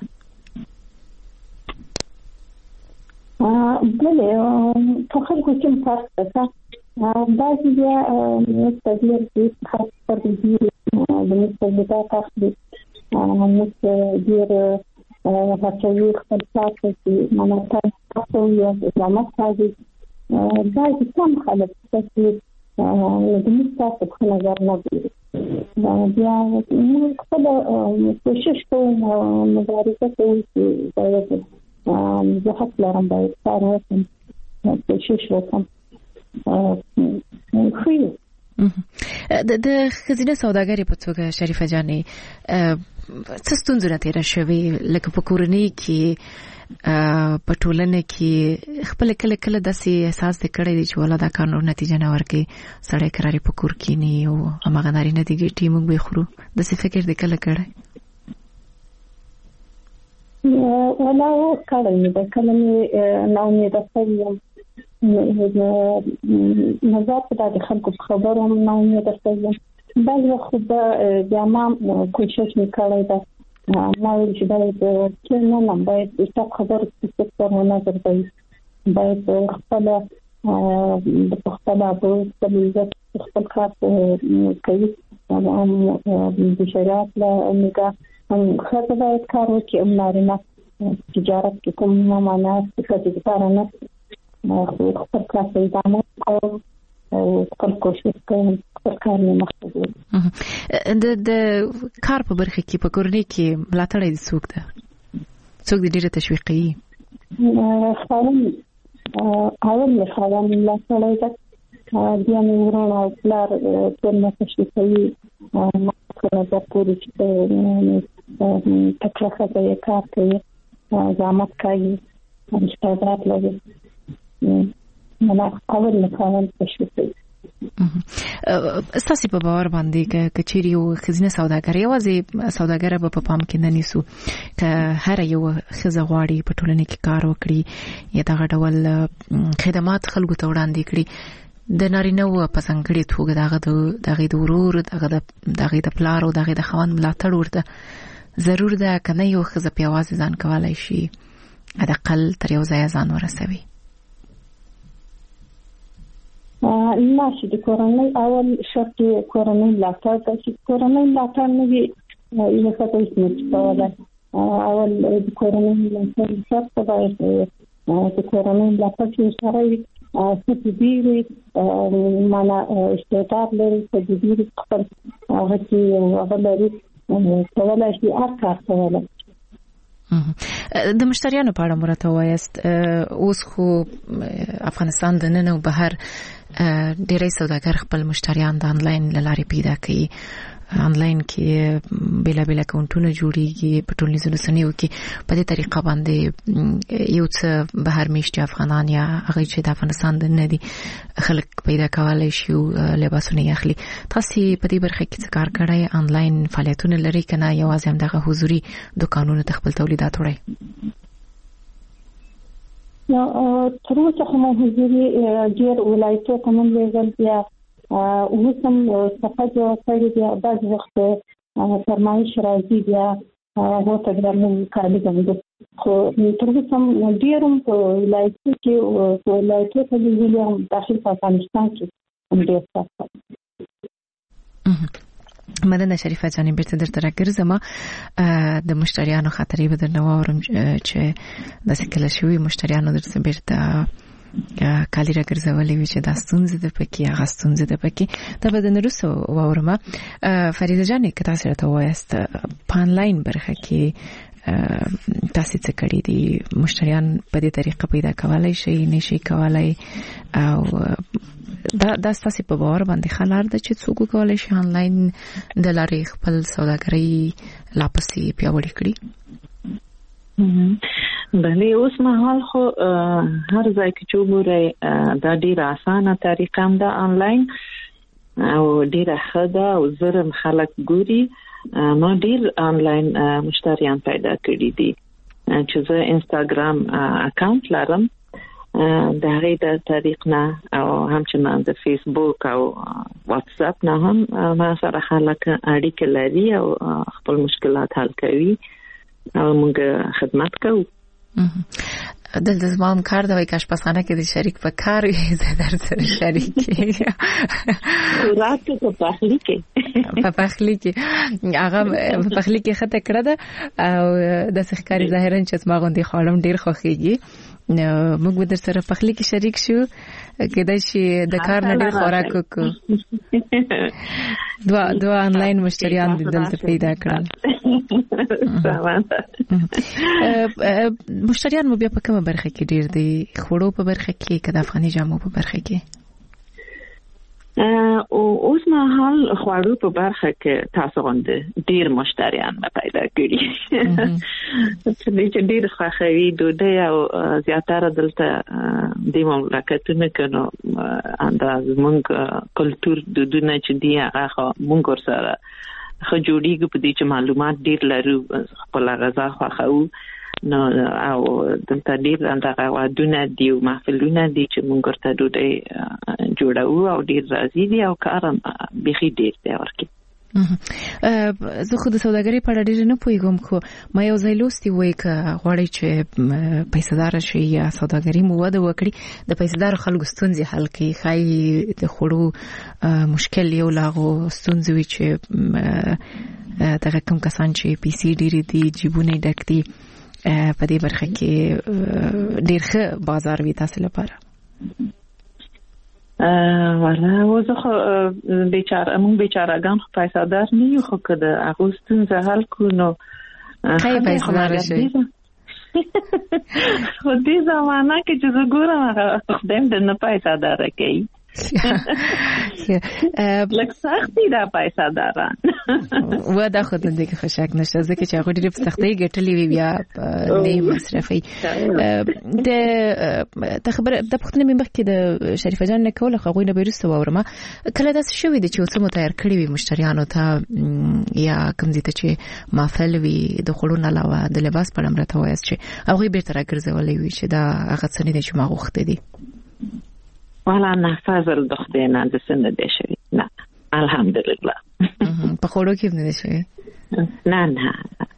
بله په خلکو کې متاسفه بعضی بیا مستدیر دي خاص پر دې د مستدیرات اخلي مستدیر هڅوي خپل تاسو چې مناطق تاسو یو اقدامات کوي. بعضی کم خلک چې د مستاسو په نظر نه دي بیا موږ خپل کوشش کوو مبارزه کوو چې باید زه حق لرم باید کار وکړم، کوشش وکړم. د خزینه سوداګري په توګه شریفه جانې څه ستونزې تیر شوي لکه په کورنۍ کې په ټولنه کې خپل کله داسې احساس وکړی دی چې ولا دا کار نتیجه نه ورکړي سړی کراري په کور کې نه او هغه نارینه دی ګټي موږ به خورو داسې فکر دی کله کړی ولا کله د کلمې نو نه د خپل نظر په د خلکو خبرو نو نه د خپل بعض وخت د امام کوشش وکړای دا ما چې دا د کله نه باید د خبرو څخه په نظر باید خپل د خپل ابو خپل خاص کوي د شریعت له نگاه خاطر باید کار وکړي امنارینه تجارت کې کوم معنا څه دي کارونه خپل کار ادامه او خپل کوشش کوي خپل کار نه مخته د کار په برخه کې په کورنۍ کې ملاتړ دي څوک دې ډیره تشویقي خالم اول له خالم ملاتړ دی د یو ورونو او پلار ټول تشویقي مخه د پوری چې تکلفه یې کار کوي زحمت کوي استعداد لري نه اول له خالم تشویقي استاسي په باور باندې کچيري او خزینه سوداګر یوازې سوداګر په پام کې نه نیسو که هر یو خزه غواړي په ټولنه کې کار وکړي یا دغه ډول خدمات خلکو ته وړاندې کړي د نارینه و په څنګه توګه دغه د ورور دغه د پلار او دغه د خوان ملاتړ ورته ضرور ده کنه یو خزه پیاوازه ځان کولای شي اقل تر یو ځای ځان ورسوي ماشي د کورنۍ اول شرط کورنۍ ملاتړ د کورنۍ ملاتړ نه وي یو څه هیڅ نه څه اول د کورنۍ ملاتړ شرط باید د کورنۍ ملاتړ چې سره تدبیری معنا استعداد لري تدبیری خپل هغه چې هغه لري کولای شي اکثر کولای د مشتریانو په اړه مرته وایست اوس خو افغانستان د نن او بهر ډېری سوداګر خپل مشتریان د انلاین لارې پیدا کوي انلاین کې بیل اکاونټونه جوړیږي په ټولنیزو رسنیو کې په دې طریقه باندې یو څه بهر میشتي افغانان یا هغه چې د افغانستان د نه دي خلک پیدا کولای شي لباسونه اخلي تاسو په دې برخه کې څه کار کړی انلاین فعالیتونه لري کنه یوازې هم دغه حضوري دکانونو ته خپل تولیدات وړي نو تر اوسه هم حضوري ډیر ولایتو کوم لیول بیا وسم صفات او سړي بیا بعض وخت فرمایش راځي بیا هغه ته درنه کاري کوي خو تر اوسه هم ډیرم په ولایتو کې ولایتو په لیول داخل په افغانستان کې هم ډیر څه مدنه شریفه جانې بیرته درته راګرځم د مشتریانو خاطرې به درنه واورم چې د سکل شوی مشتریانو درته بیرته کالی راګرځولې وي چې د ستونزې د پکې هغه ستونزې د پکې دا به د نورسو واورم فریده جانې که تاسو راته وایست په انلاین برخه کې تاسو څه کړی دي مشتریان په دې طریقه پیدا کولای شي نشي کولای او دا ستاسو په باور باندې خلار د چې څوک کولای شي انلاین د لارې خپل سوداګري لاپسې پیاوړې کړي بله اوس مهال خو هر ځای کې چې وګورئ دا ډیره اسانه طریقه هم ده انلاین او ډیره ښه ده او زرم خلک ګوري ما ډیر انلاین مشتریان پیدا کړي دي چې زه انستګرام اکاونټ لرم د هغې د طریق نه او همچنان د فیسبوک او واتس اپ نه هم ما سره خلک اړیکه لري او خپل مشکلات حل کوي او موږ خدمت کوو دلته زمام کار د وای کاشپخانه کې د شریک په کار زه در سره شریک راته په پخلی کې هغه په پخلی کې خطه کړه ده او د سخکاری ظاهرا چې ما غوندي خالم ډیر خوخيږي موږ به در سره پخلی کې شریک شو کېدای شي د کار نه ډیر خوراک وکړو دوا انلاین مشتریان دلته پیدا کړل مشتریان مو بیا په کومه برخه کې ډیر دي خوړو په برخه کې که د افغاني جامو په برخه کې اوس مهال خواړو په برخه کې تاسو غونډه ډیر مشتریان پیدا کړي چې ډیر خوښوي ډوډۍ او زیاتره دلته د مملکتونو کنو انداز مونږ کلچر د دنیا چې دی هغه مونږ سره خجوړیږي په دې چې معلومات ډیر لرو خپل غذا خوښو نو او دلته ډیر اندغه ودونه دی او محفلونه دي چې مونږ ورته ډوډۍ جوړو او ډیر راځي دي او کارم بخي ډیر دی ورکی زه خو د سوداګرۍ په اړه ډیر نه پوهیږم خو ما یو ځای لوستي وای ک غواړي چې پیسېدار شي یا سوداګري مو وده وکړي د پیسېدار خلکو ستونزې حل کړي خای د خړو مشکل یو لاغو ستونزې وي چې دغه کوم کسان چې پیسې ډیر دي جیبونه ډک دي په دې برخه کې ډیر ښه بازار وي تاسو لپاره ولا وزخه مونږ بیچارهګان خو پیسادار نه یو خو که د اغوستون زهل کو نو خی پیسادار شي خو دې زمانہ کې چې زه ګورم هغه خدایم د نه پیسادار کوي لکه سختي دا پیساداران و دا خود دې کې خشک نشته ځکه چې هغه ډېر په سختۍ ګټلې وي بیا نه مصرفي د خبره د پښتنې مخ کې د شریفه جان نه کوله خو نه بیرسته وورما کله داس شوې د چې اوسمو تیار کړی وي مشتریانو ته یا کوم دي ته چې مافل وي د خړون علاوه د لباس په اړه مرته وایي چې هغه به تر راګرځولې وي چې دا هغه څه نه دي چې ما غوښته دي والا نه فضل دخته نه د سن د شي نه الحمدلله په خورو کې نه شي نه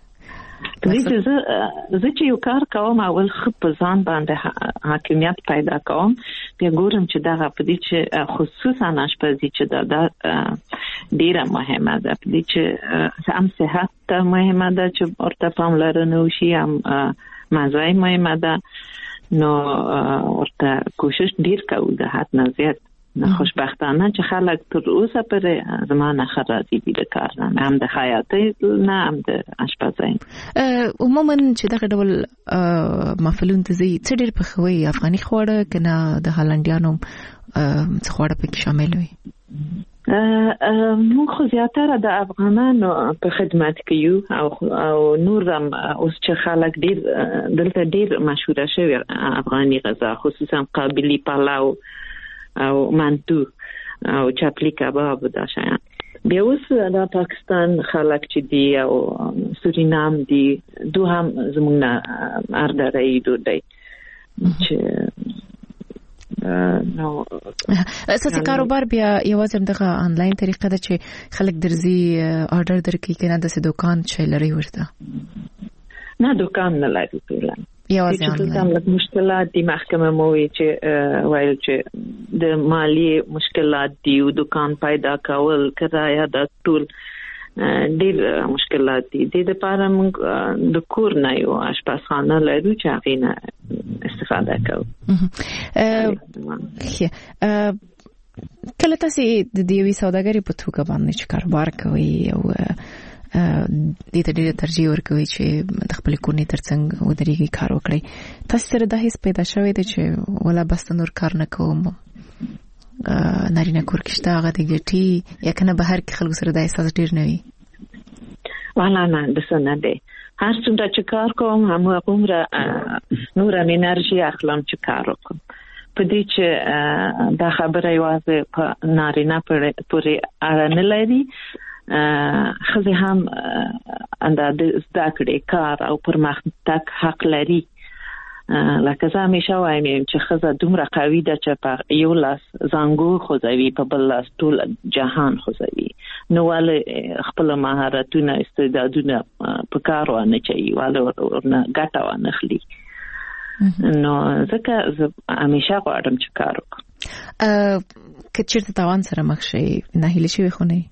پدې زه چې یو کار کوم اول خپ ځان باندې حاکمیت پیدا کوم بیا ګورم چې دا پدې چې خصوصا آشپزي چې دا ډیره مهمه ده پدې چې هم صحت مهمه ده چې ورته پاملرنه وشي هم مزای مهمه ده نو ورته کوشش ډیر کوو د حد نه زیات خوشبختانه چې خلک تر اوسه پر زمانه خرازي دي د کار نه هم د حیاتي نه هم د اشپزۍ عموما چې دغه ډول محفلون ته زی څه ډیر په خوي افغاني خواړه کنه د هالندیانو څه خواړه پکې شامل وي موږ خو زیاتره د افغانانو په خدمت کې یو او نور هم اوس چې خلک ډیر دلته ډیر مشهور شوی افغاني غذا خصوصا قابلی پلاو او منتو او چپلی کباب دا شایان بیا اوس د پاکستان خلک چې دی او سورینام دی دو هم زموږ نه اردري دوی چې نو اساسي کاروبار بیا یوازې دغه آنلاین طریقه ده چې خلک درځي آرډر درکې کنه د دکان چې لري ورته نه دکان نه لري پیلان یوازې آنلاین مشکلات دي محکمه موي چې وایي چې د مالی مشکلات دي او دکان پیدا کول کرایه د ټول ډیر مشکلات دي د لپاره موږ د کور نه یو اشپزخانه لرو چې هغه نه استفاده کوو کله تاسو د دې سوداګرۍ په توګه باندې چې کاروبار کوي او دې ته ډېر ترجیح ورکوي چې د خپل کورنۍ ترڅنګ ودرېږي کار وکړي تاسو سره دا هیڅ پیدا شوی دی چې ولا بس نور کار نه کوم نارینه کور کې شته هغه د ګټي یا کنه بهر کې خلکو سره د احساس ډیر نه وي والا نه د سن نه دی هر څومره چې کار کوم هم عمره نور انرژي اخلم چې کار وکم په دې چې دا خبره یوازې په نارینه پورې اړه نه لري خزه هم انداز زده کړې کار او پرمختګ حق لري لکه زه همیشه وایم چې خزه دومره قوي ده چې په یو لاس زنګو خوځوي په بل لاس ټول جهان خوځوي نو ول خپل مهارتونه استعدادونه په کار ونه چي ول ورنه ګټه ونه خلی نو ځکه زه همیشه غواړم چې کار وکړم کچېرته تاوان سره مخ شي نه هیله شي خو نه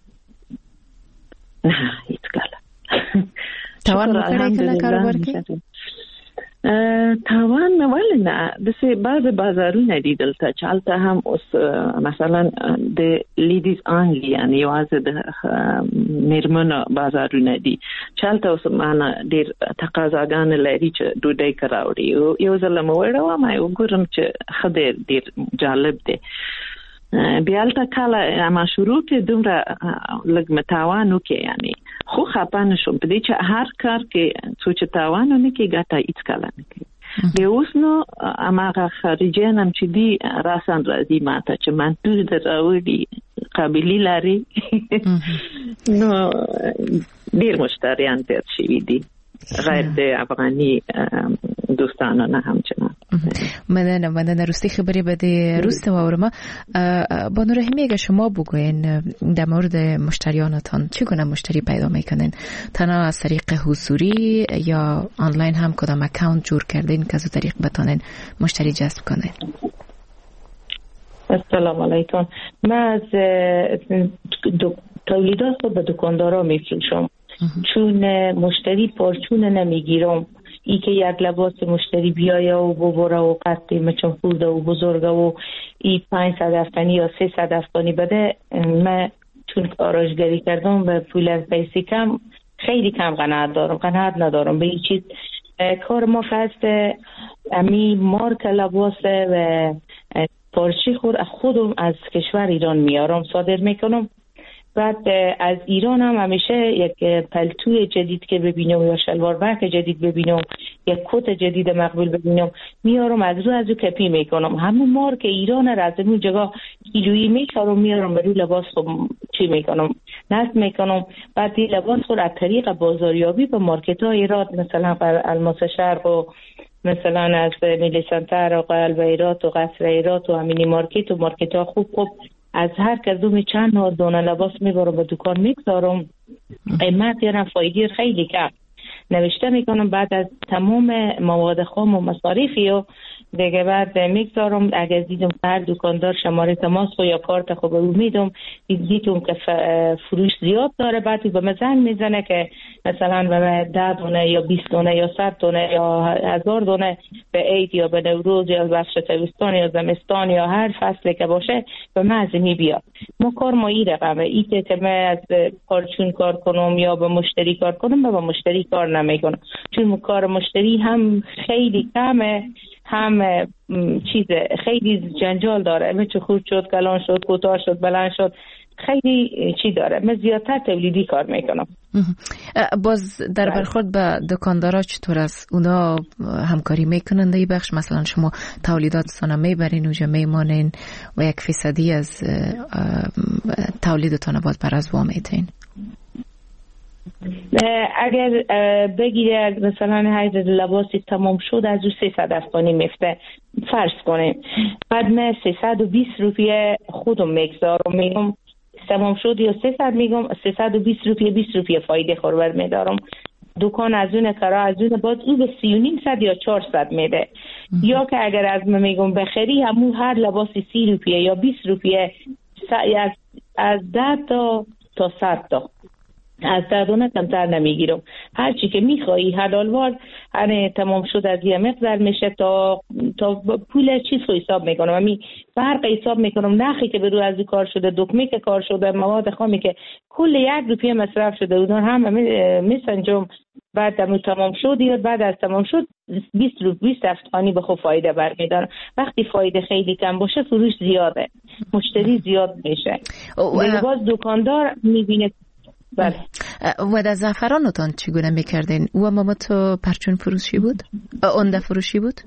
هیڅ کله تاوان وکړای کله کاروبار کې تاوان ولنه د څه بعض بازارونه دي دلته چالتہ هم اوس مثلا د لیډیز انلی یعنی یوازې د میرمنو بازارونه دي چالتہ اوس معنا ډیر تقاضاګان لري چې ډوډۍ کراوړي یو ځل مو وړو ما یو ګورم چې خدای ډیر جالب دی بیالتا کاله اما شروع که دومره لگ متوانو که یعنی خو خپانه شم په دې چې هر کار کې څه تاوان نه کې ګټه هیڅ کله نه کوي. به اوس نو اماغه خارجین هم چې دی راسن راځي ماته چې من تو دراوړي قابلیت لري نو ډیر مشتریان تر شي دي غیر د افغانی دوستانه نه همچنان. مننه راستی خبری بده روست واورما بانو رحیمی اگه شما بگوین در مورد مشتریانتان چگونه مشتری پیدا میکنین؟ تنها از طریق حضوری یا آنلاین هم کدام اکاونت جور کردین که از طریق بتانین مشتری جذب کنین؟ السلام علیکم. من از تولیدات خود به دکاندارا میفروشم چون مشتری پارچون نمیگیرم. ای که یک لباس مشتری بیایه و ببره و قطعی مچن خورده و بزرگه و ای 500 افغانی یا 300 افغانی بده، من چون آرایشگری کردم به پول از پیسی کم خیلی کم قناعت ندارم به این چیز. کار ما قصد امی مارک لباسه و پارچی خودم از کشور ایران میارم صادر میکنم. بعد از ایران هم همیشه یک پلتوی جدید که ببینم یا شلوار بک جدید ببینم یا کت جدید مقبول ببینم میارم از رو کپی میکنم. همون مارک ایران را از اون جگه کیلویی میخرم میارم به روی لباس خود چی میکنم نصب میکنم. بعد این لباس خود از طریق بازاریابی به مارکت های ایران مثلا الماس شرق و مثلا از میلی سنتر و قلب ایرات و قصر ایرات و همینی مارکت و مارکت ها خوب از هر کدوم چند دونه لباس میبرم به دکان میگذارم. قیمت یا فایده خیلی کم نوشته میکنم. بعد از تمام مواد خام و مصارفی و دیگه بعد میگذارم. اگر دیدم هر دکاندار شماره تماس خو یا کارت خو به او میدم، دیدم که فروش زیاد داره بعد به مزن میزنه که مثلا به 10 دونه یا 20 دونه یا 100 دونه یا 1000 دونه به عید یا به نوروز یا بخش تابستان یا زمستان یا هر فصلی که باشه به مزمی بیاد. ما کار ما این رقمه ای که من از پارچون کار کنم یا به مشتری کار کنم و به مشتری کار نمیکنم چون کار مشتری هم خیلی کمه هم چیز خیلی جنجال داره. مثل خورد شد کلان شد کوتاه شد بلند شد خیلی چی داره. من زیادتر تولیدی کار میکنم. باز در برخورد به دکاندارا چطور است؟ اونا همکاری میکنند این بخش؟ مثلا شما تولیداتتان میبرین اونجا میمانین و 1% از تولیدتان باز بر از وامیتین؟ اگر بگیره مثلا هر لباسی تمام شد از او 300 افغانی میفته فرض کنیم. بعد من 320 روپیه خودم میگذارم میگم تمام شد یا 300 میگم 320 روپیه 20 روپیه فایده خورور میدارم. دکان از اون کرا از اون باز او به 300 یا 400 میده. یا که اگر از من میگم بخری همون هر لباسی 30 روپیه یا 20 روپیه از 10 تا 100 تا از 10 دونه کمتر نمیگیرم. هر چی که میخوایی حلالوار هر تمام شد از یه مقدار میشه تا پول چیز رو حساب میکنم. همین فرق حساب میکنم نخی که برو از کار شده دکمه که کار شده مواد خامی که کل 1 روپیه مصرف شده اون هم میسنجم. بعد تمام شد یا بعد از تمام شد 20 افغانی به خود فایده برمیدارم. وقتی فایده خیلی کم باشه فروش زیاده مشتری زیاد میشه. باز دکاندار میبینه. بله. و در زعفرانتان چگونه میکردین؟ او هم تو پرچون فروشی بود؟ اونده فروشی بود؟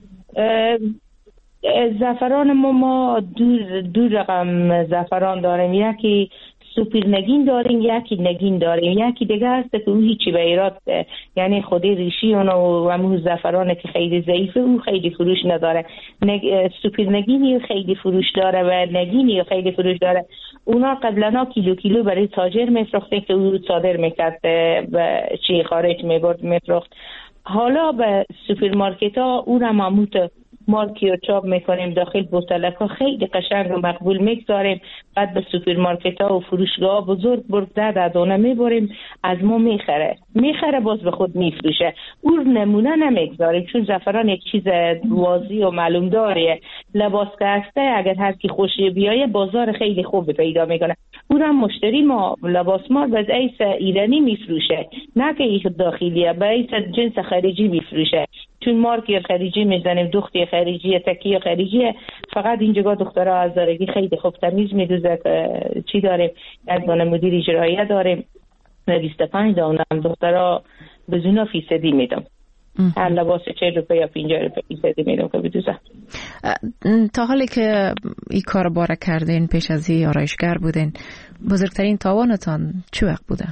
زعفران ما دو رقم زعفران داریم. یکی سوپر نگین داریم یکی نگین داریم. یکی دیگه هست که اون هیچی به ایراد یعنی خودی ریشی و همون زعفران که خیلی ضعیفه اون خیلی فروش نداره. سوپر نگینی خیلی فروش داره و نگینی خیلی فروش داره. اونا قبلا کیلو برای تاجر میفروخته که او صادر میکرد و چی خارج میفروخت. حالا به سوپرمارکت ها اون هم عموت مارکی رو چاپ میکنیم داخل بوتلک ها خیلی قشنگ و مقبول میگذاریم. بعد به سوپرمارکت ها و فروشگاه بزرگ برده دونه میبریم از ما میخره باز به خود میفروشه. اون نمونه نمیگذاریم چون زعفران یک چیز واضح و معلوم داره. لباس که هسته اگر هر کی خوشی بیایه بازار خیلی خوب پیدا میکنه. اونم مشتری ما لباس ما به ایس ایرانی میفروشه، نه که این داخلیه، به ایس جنس خارجی میفروشه. چون مارک خارجی میزنیم، دختی خارجی، تکیه خارجی. فقط اینجا دخترها از دارگی خیلی خوب تمیز میدوزه. چی داریم؟ از دانه مدیر اجرایی داریم 25 دانه دخترها بزونا فیصدی میدم. هر لباس 40 روپیه یا 50 روپیه فیصدی میدم که بدوزه. تا حالی که این کار باره کردین، پیش از این آرایشگر بودین، بزرگترین تاوانتان چه وقت بوده؟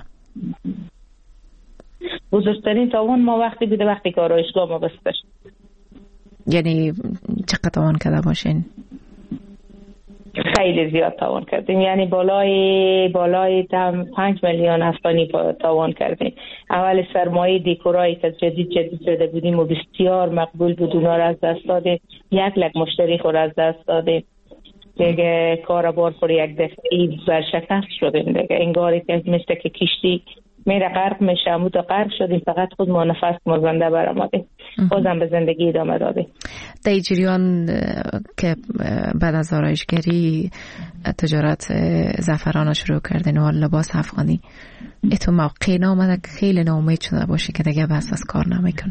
بزرگترین تاوان ما وقتی بوده وقتی که آرایشگاه ما بسته شد. یعنی چقدر تاوان کرده باشین؟ خیلی زیاد تاوان کردیم، یعنی بالای 5 میلیون افغانی تاوان کردیم. اول سرمایه دیکورایی که جدید شده بودیم و بسیار مقبول بود، اونا را از دست دادیم. 1 لک مشتری خور از دست دادیم دیگه. کاربار خور یک دفعه برشکست شدیم دیگه. انگاری که مثل که کشتی میره غرق میشه، همون تا غرق شدیم، فقط خود ما نفس مازنده برآمدیم، بازم به زندگی ادامه دادیم. در جریان که بعد از آرایشگری تجارت زعفران شروع کردین و لباس افغانی، اتو موقعی نامده که خیلی ناامید شده باشی که دیگه بس از کار نمیکنه؟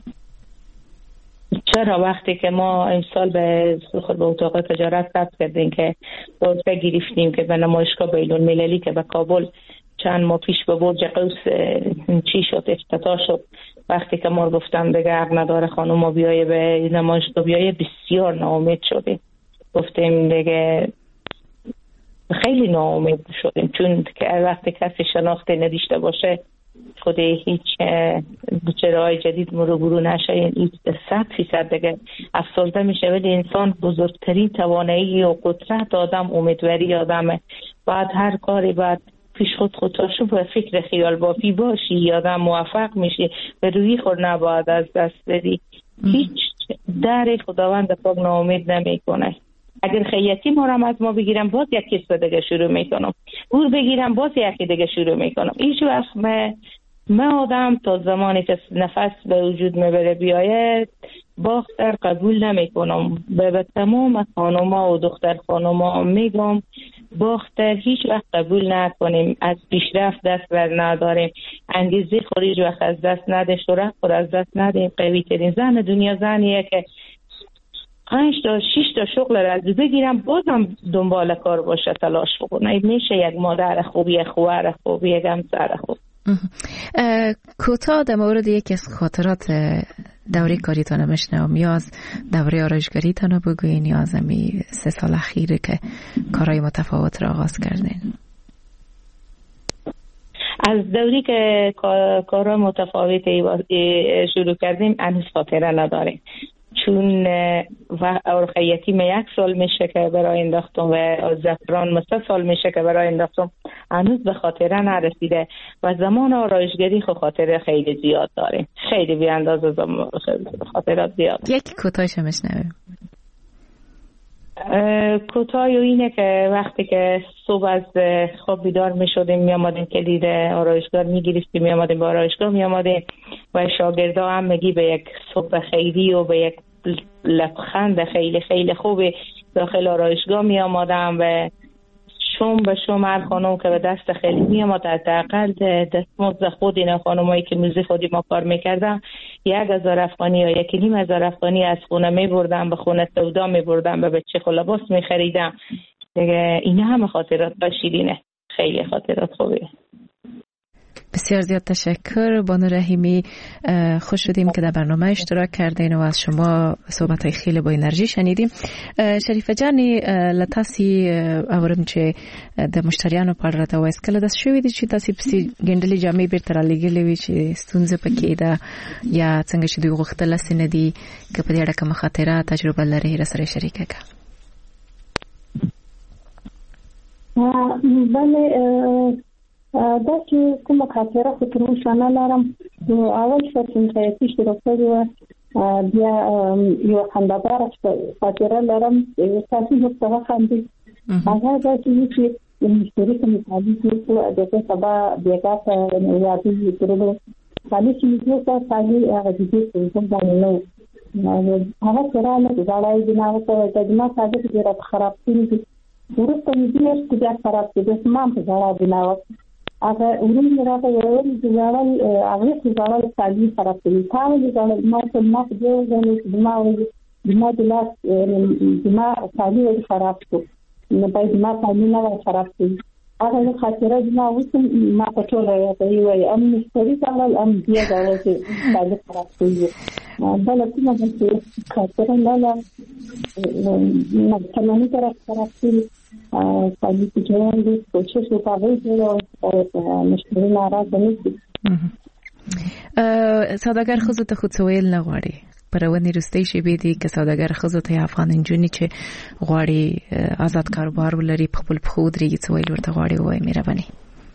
چرا وقتی که ما امسال به اتاق تجارت ثبت کردیم که عضو گرفتیم که به نمایشگاه بین‌المللی که به کابل چند ماه پیش به برج قوس چی شد، افتتاح شد، وقتی که ما گفتم دیگه حق نداره خانم ما بیایه به نمایشگاه بیایه، بسیار ناامید شدیم. گفتیم دیگه خیلی ناامید شدیم، چون که وقتی کسی شناخته نداشته باشه خود هیچ چرای جدید مرو نشه، این 100% دیگه افسرده میشه. ولی انسان بزرگترین توانایی و قدرت آدم امیدواری آدمه. بعد هر کاری بعد پیش خودشو به فکر خیال بافی باشی، آدم موفق میشی، به روی خود نباید از دست بدی. هیچ در خداوند پاک ناامید نمیکنه. اگر خیاطی ما را از ما بگیرم باز یک کسب دیگه شروع میکنم، گور بگیرم باز یکی دیگه شروع میکنم. هیچ وقت من آدم تا زمانی که نفس به وجود میبره بیاید باختر قبول نمیکنم. به تمام خانوما و دختر خانوما میگم باختر هیچ وقت قبول نکنیم. از پیشرفت دست بر نداریم، انگیزه خورج وقت از دست نده، شرف خور از دست ندیم. قوی ترین زن دنیا زنیه که 5 تا 6 تا شغل را از بگیرم بازم دنبال کار باشه، تلاش بکنه. میشه یک مادر خوب، یک خواهر خوب، یک همسر خوب. کوتاه در مورد یکی از خاطرات دوره کاریتان میشنوم، یا از دوره آرایشگریتان بگوین یا از امی 3 سال اخیره که کارهای متفاوت را آغاز کردین. از دوری که کارهای متفاوتی شروع کردیم هنوز خاطره نداریم، چون خیاطی 1 سال میشه که برای انداختم و زعفران 3 سال میشه که برای انداختم، هنوز به خاطره نرسیده. و زمان آرایشگری خاطره خیلی زیاد داریم، خیلی بی اندازه خاطرات زیاد. یکی کوتاهش میشنویم. کوتاه اینه که وقتی که صبح از خواب بیدار میشدیم میامدیم کلید آرایشگاه میگرفتیم، میامدیم به آرایشگاه میامدیم و شاگردا هم میگی به یک صبح خیری و به یک لبخند خیلی خیلی خوبی داخل آرایشگاه میامدم و شوم به شوم هر خانم که به دست خیلی میامد، حداقل دستمزد خود این خانمایی که موزه خودی ما کار میکردم 1000 افغانی یا 1500 افغانی از خونه میبردم، به خونه سودا میبردم، به بچه خو لباس میخریدم دیگه. اینا همه خاطرات شیرینه، خیلی خاطرات خوبه. بسیار زیاد تشکر بانو رحیمی، خوش شدیم که در برنامه اشتراک کردین و از شما صحبت‌های خیلی با انرژی شنیدیم. شریفه جانی لتاسی اورم چې د مشتریانو په اړه دا وایس کله د شوې دي چې تاسو په ګندلې جامې بیرته لګلې وي چې ستونزه پکې ده یا څنګه چې دوی غوښتل سن دي که په دې اړه کوم خاطره تجربه لري سره شریکه کا؟ بله دا چې کومه خاطره خو تر اوسه نه لرم. اول چې خیاطي شروع کړې وه بیا یو خنده‌داره خاطره لرم، تاسو ورته خاندئ. هغه دا چې مشتری ته مطابق وکړو دغه سبا بیګا ته یادې کړو خالي چې موږ ته ساجي هغه دې څه باندې نو هغه سره نه ځړای دی، نه ته د ما ساجي ډیره خراب کړی ورته دې چې دا خراب دي د سمام په ځای بناو هغه ورونه راته ویل چې ځاړل هغه چې ځاړل سالي خراب دي تاسو دې ځاړل ما ته ما په دې ځای د ما سالي خراب دي نو باید ما سالي نه خراب دي هغه خاطره ما وسم ما په ټول راځي وای ام مستری ځاړل ام دې ځاړل چې سالي خراب دي بل څه نه چې خاطره نه څنګه طرف دي سالي چې جوړ دي کوشش وکړئ چې مشکل ناراض نه شي سوداګر خو ته خود سویل نه غواړي پرونی رستي شي به دي که سوداګر خو ته افغان انجونی چې غواړي آزاد کاروبار ولري په خپل خود ریږي سویل ورته غواړي وای مهرباني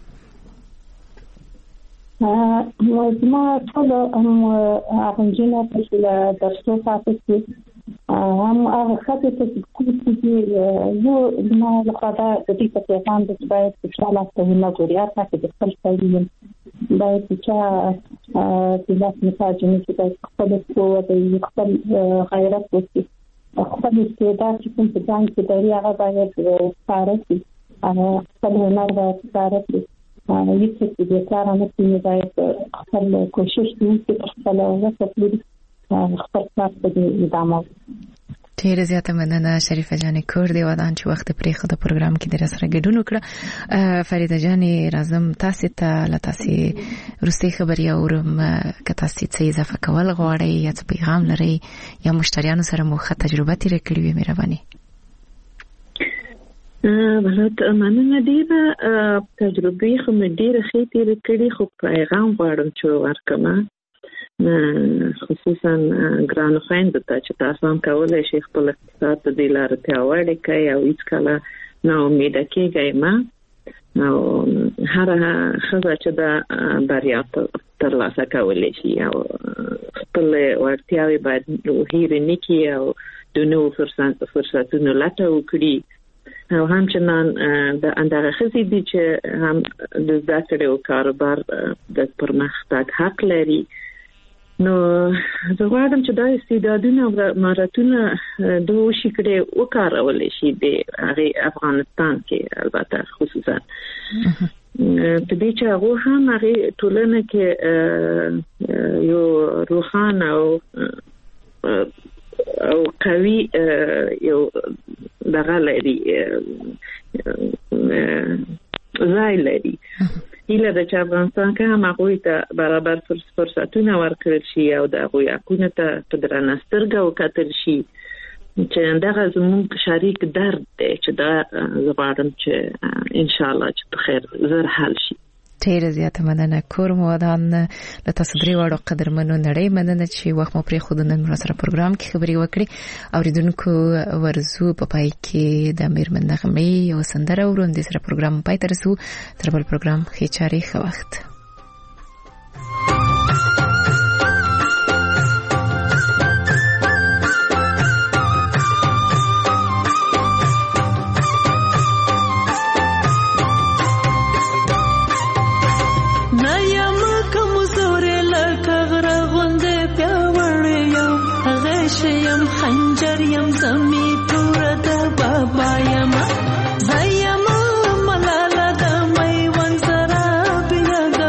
ما ټول انجینر په درسو پاتې هم هغه خاطر چې کوم یو ما لخوا د دې په پیغام د باید چې الله تعالی نه ګوریا تاسو د خپل ځای باید چې د لاس مثاجنه چې خپل قوت او خپل غیرت وکړي خپل استعداد چې کوم ځان کې دی هغه باید کاري خپل هنر باید کاري یڅ چې د کار نه کیږي باید خپل کوشش وکړي خپل وسه خپل کار په ادامه ډیره زیاته مننه شریفه جان کور دی ودان چې وخت پرې خو د پروګرام کې در سره ګډون وکړه فریده جان راځم تاسو ته لتاسي ورستي خبري اورم که تاسو څه اضافه کول غواړئ یا څه پیغام لرئ یا مشتریانو سره مو ښه تجربه تیر کړې وي مهرباني بلته مننه ډیره تجربه خو مې ډیره ښه تیر کړې خو پیغام غواړم چې ورکړم خصوصا ګران خويند ته چې تاسو هم کولای شئ خپل اقتصاد د لارې ته وړي کوي او هیڅ کله نو امید کېږئ ما نو هر خبره چې د بریا ترلاسه کولای شي او خپل ورتیاوي باید هیر نکي او د نو فرصتونو لټه وکړي او همچنان د اندازه خزي دي چې هم د ذاتره او کاروبار د پرمختګ حق لري نو زه غواړم چې دا استعدادونه او مهارتونه د وشي کړي وکارول شي د افغانستان کې البته خصوصا په دې چې هغه هم هغه ټولنه کې یو روحانه او قوي یو دغه لري ځای لري ایله د افغانستان کې هم هغه ته برابر فرصتونه ورکړل شي او د هغه حقوقو ته په درنسترګه وکتل شي چې دغه زموږ شریک درد دی چې دا زغړم چې ان شاء الله چې په خیر زر حل شي ډیره زیاته مننه کور مو ودان له تاسو درې وړو قدرمنو نړۍ مننه چې وخت مو پرې خود نن سره پروګرام کې خبري وکړي اوریدونکو ورزو په پای کې د میرمن نغمې او سندره وروندې سره پروګرام پای ته رسو تر بل پروګرام خې چاري خو وخت یم خنجر یم زمی تور د بابا یم زیم ملاله د میوند سره بیا د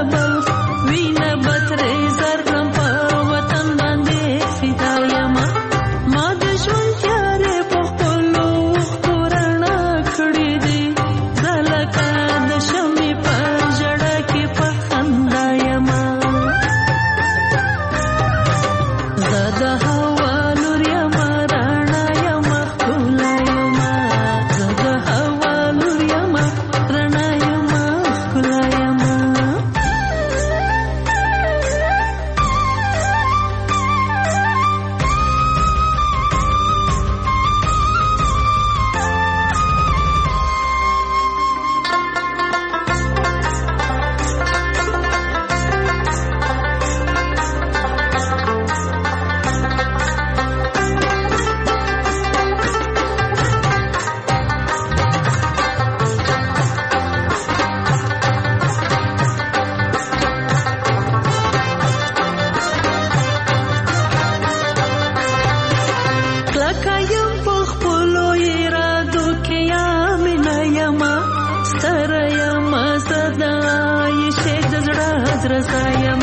زایم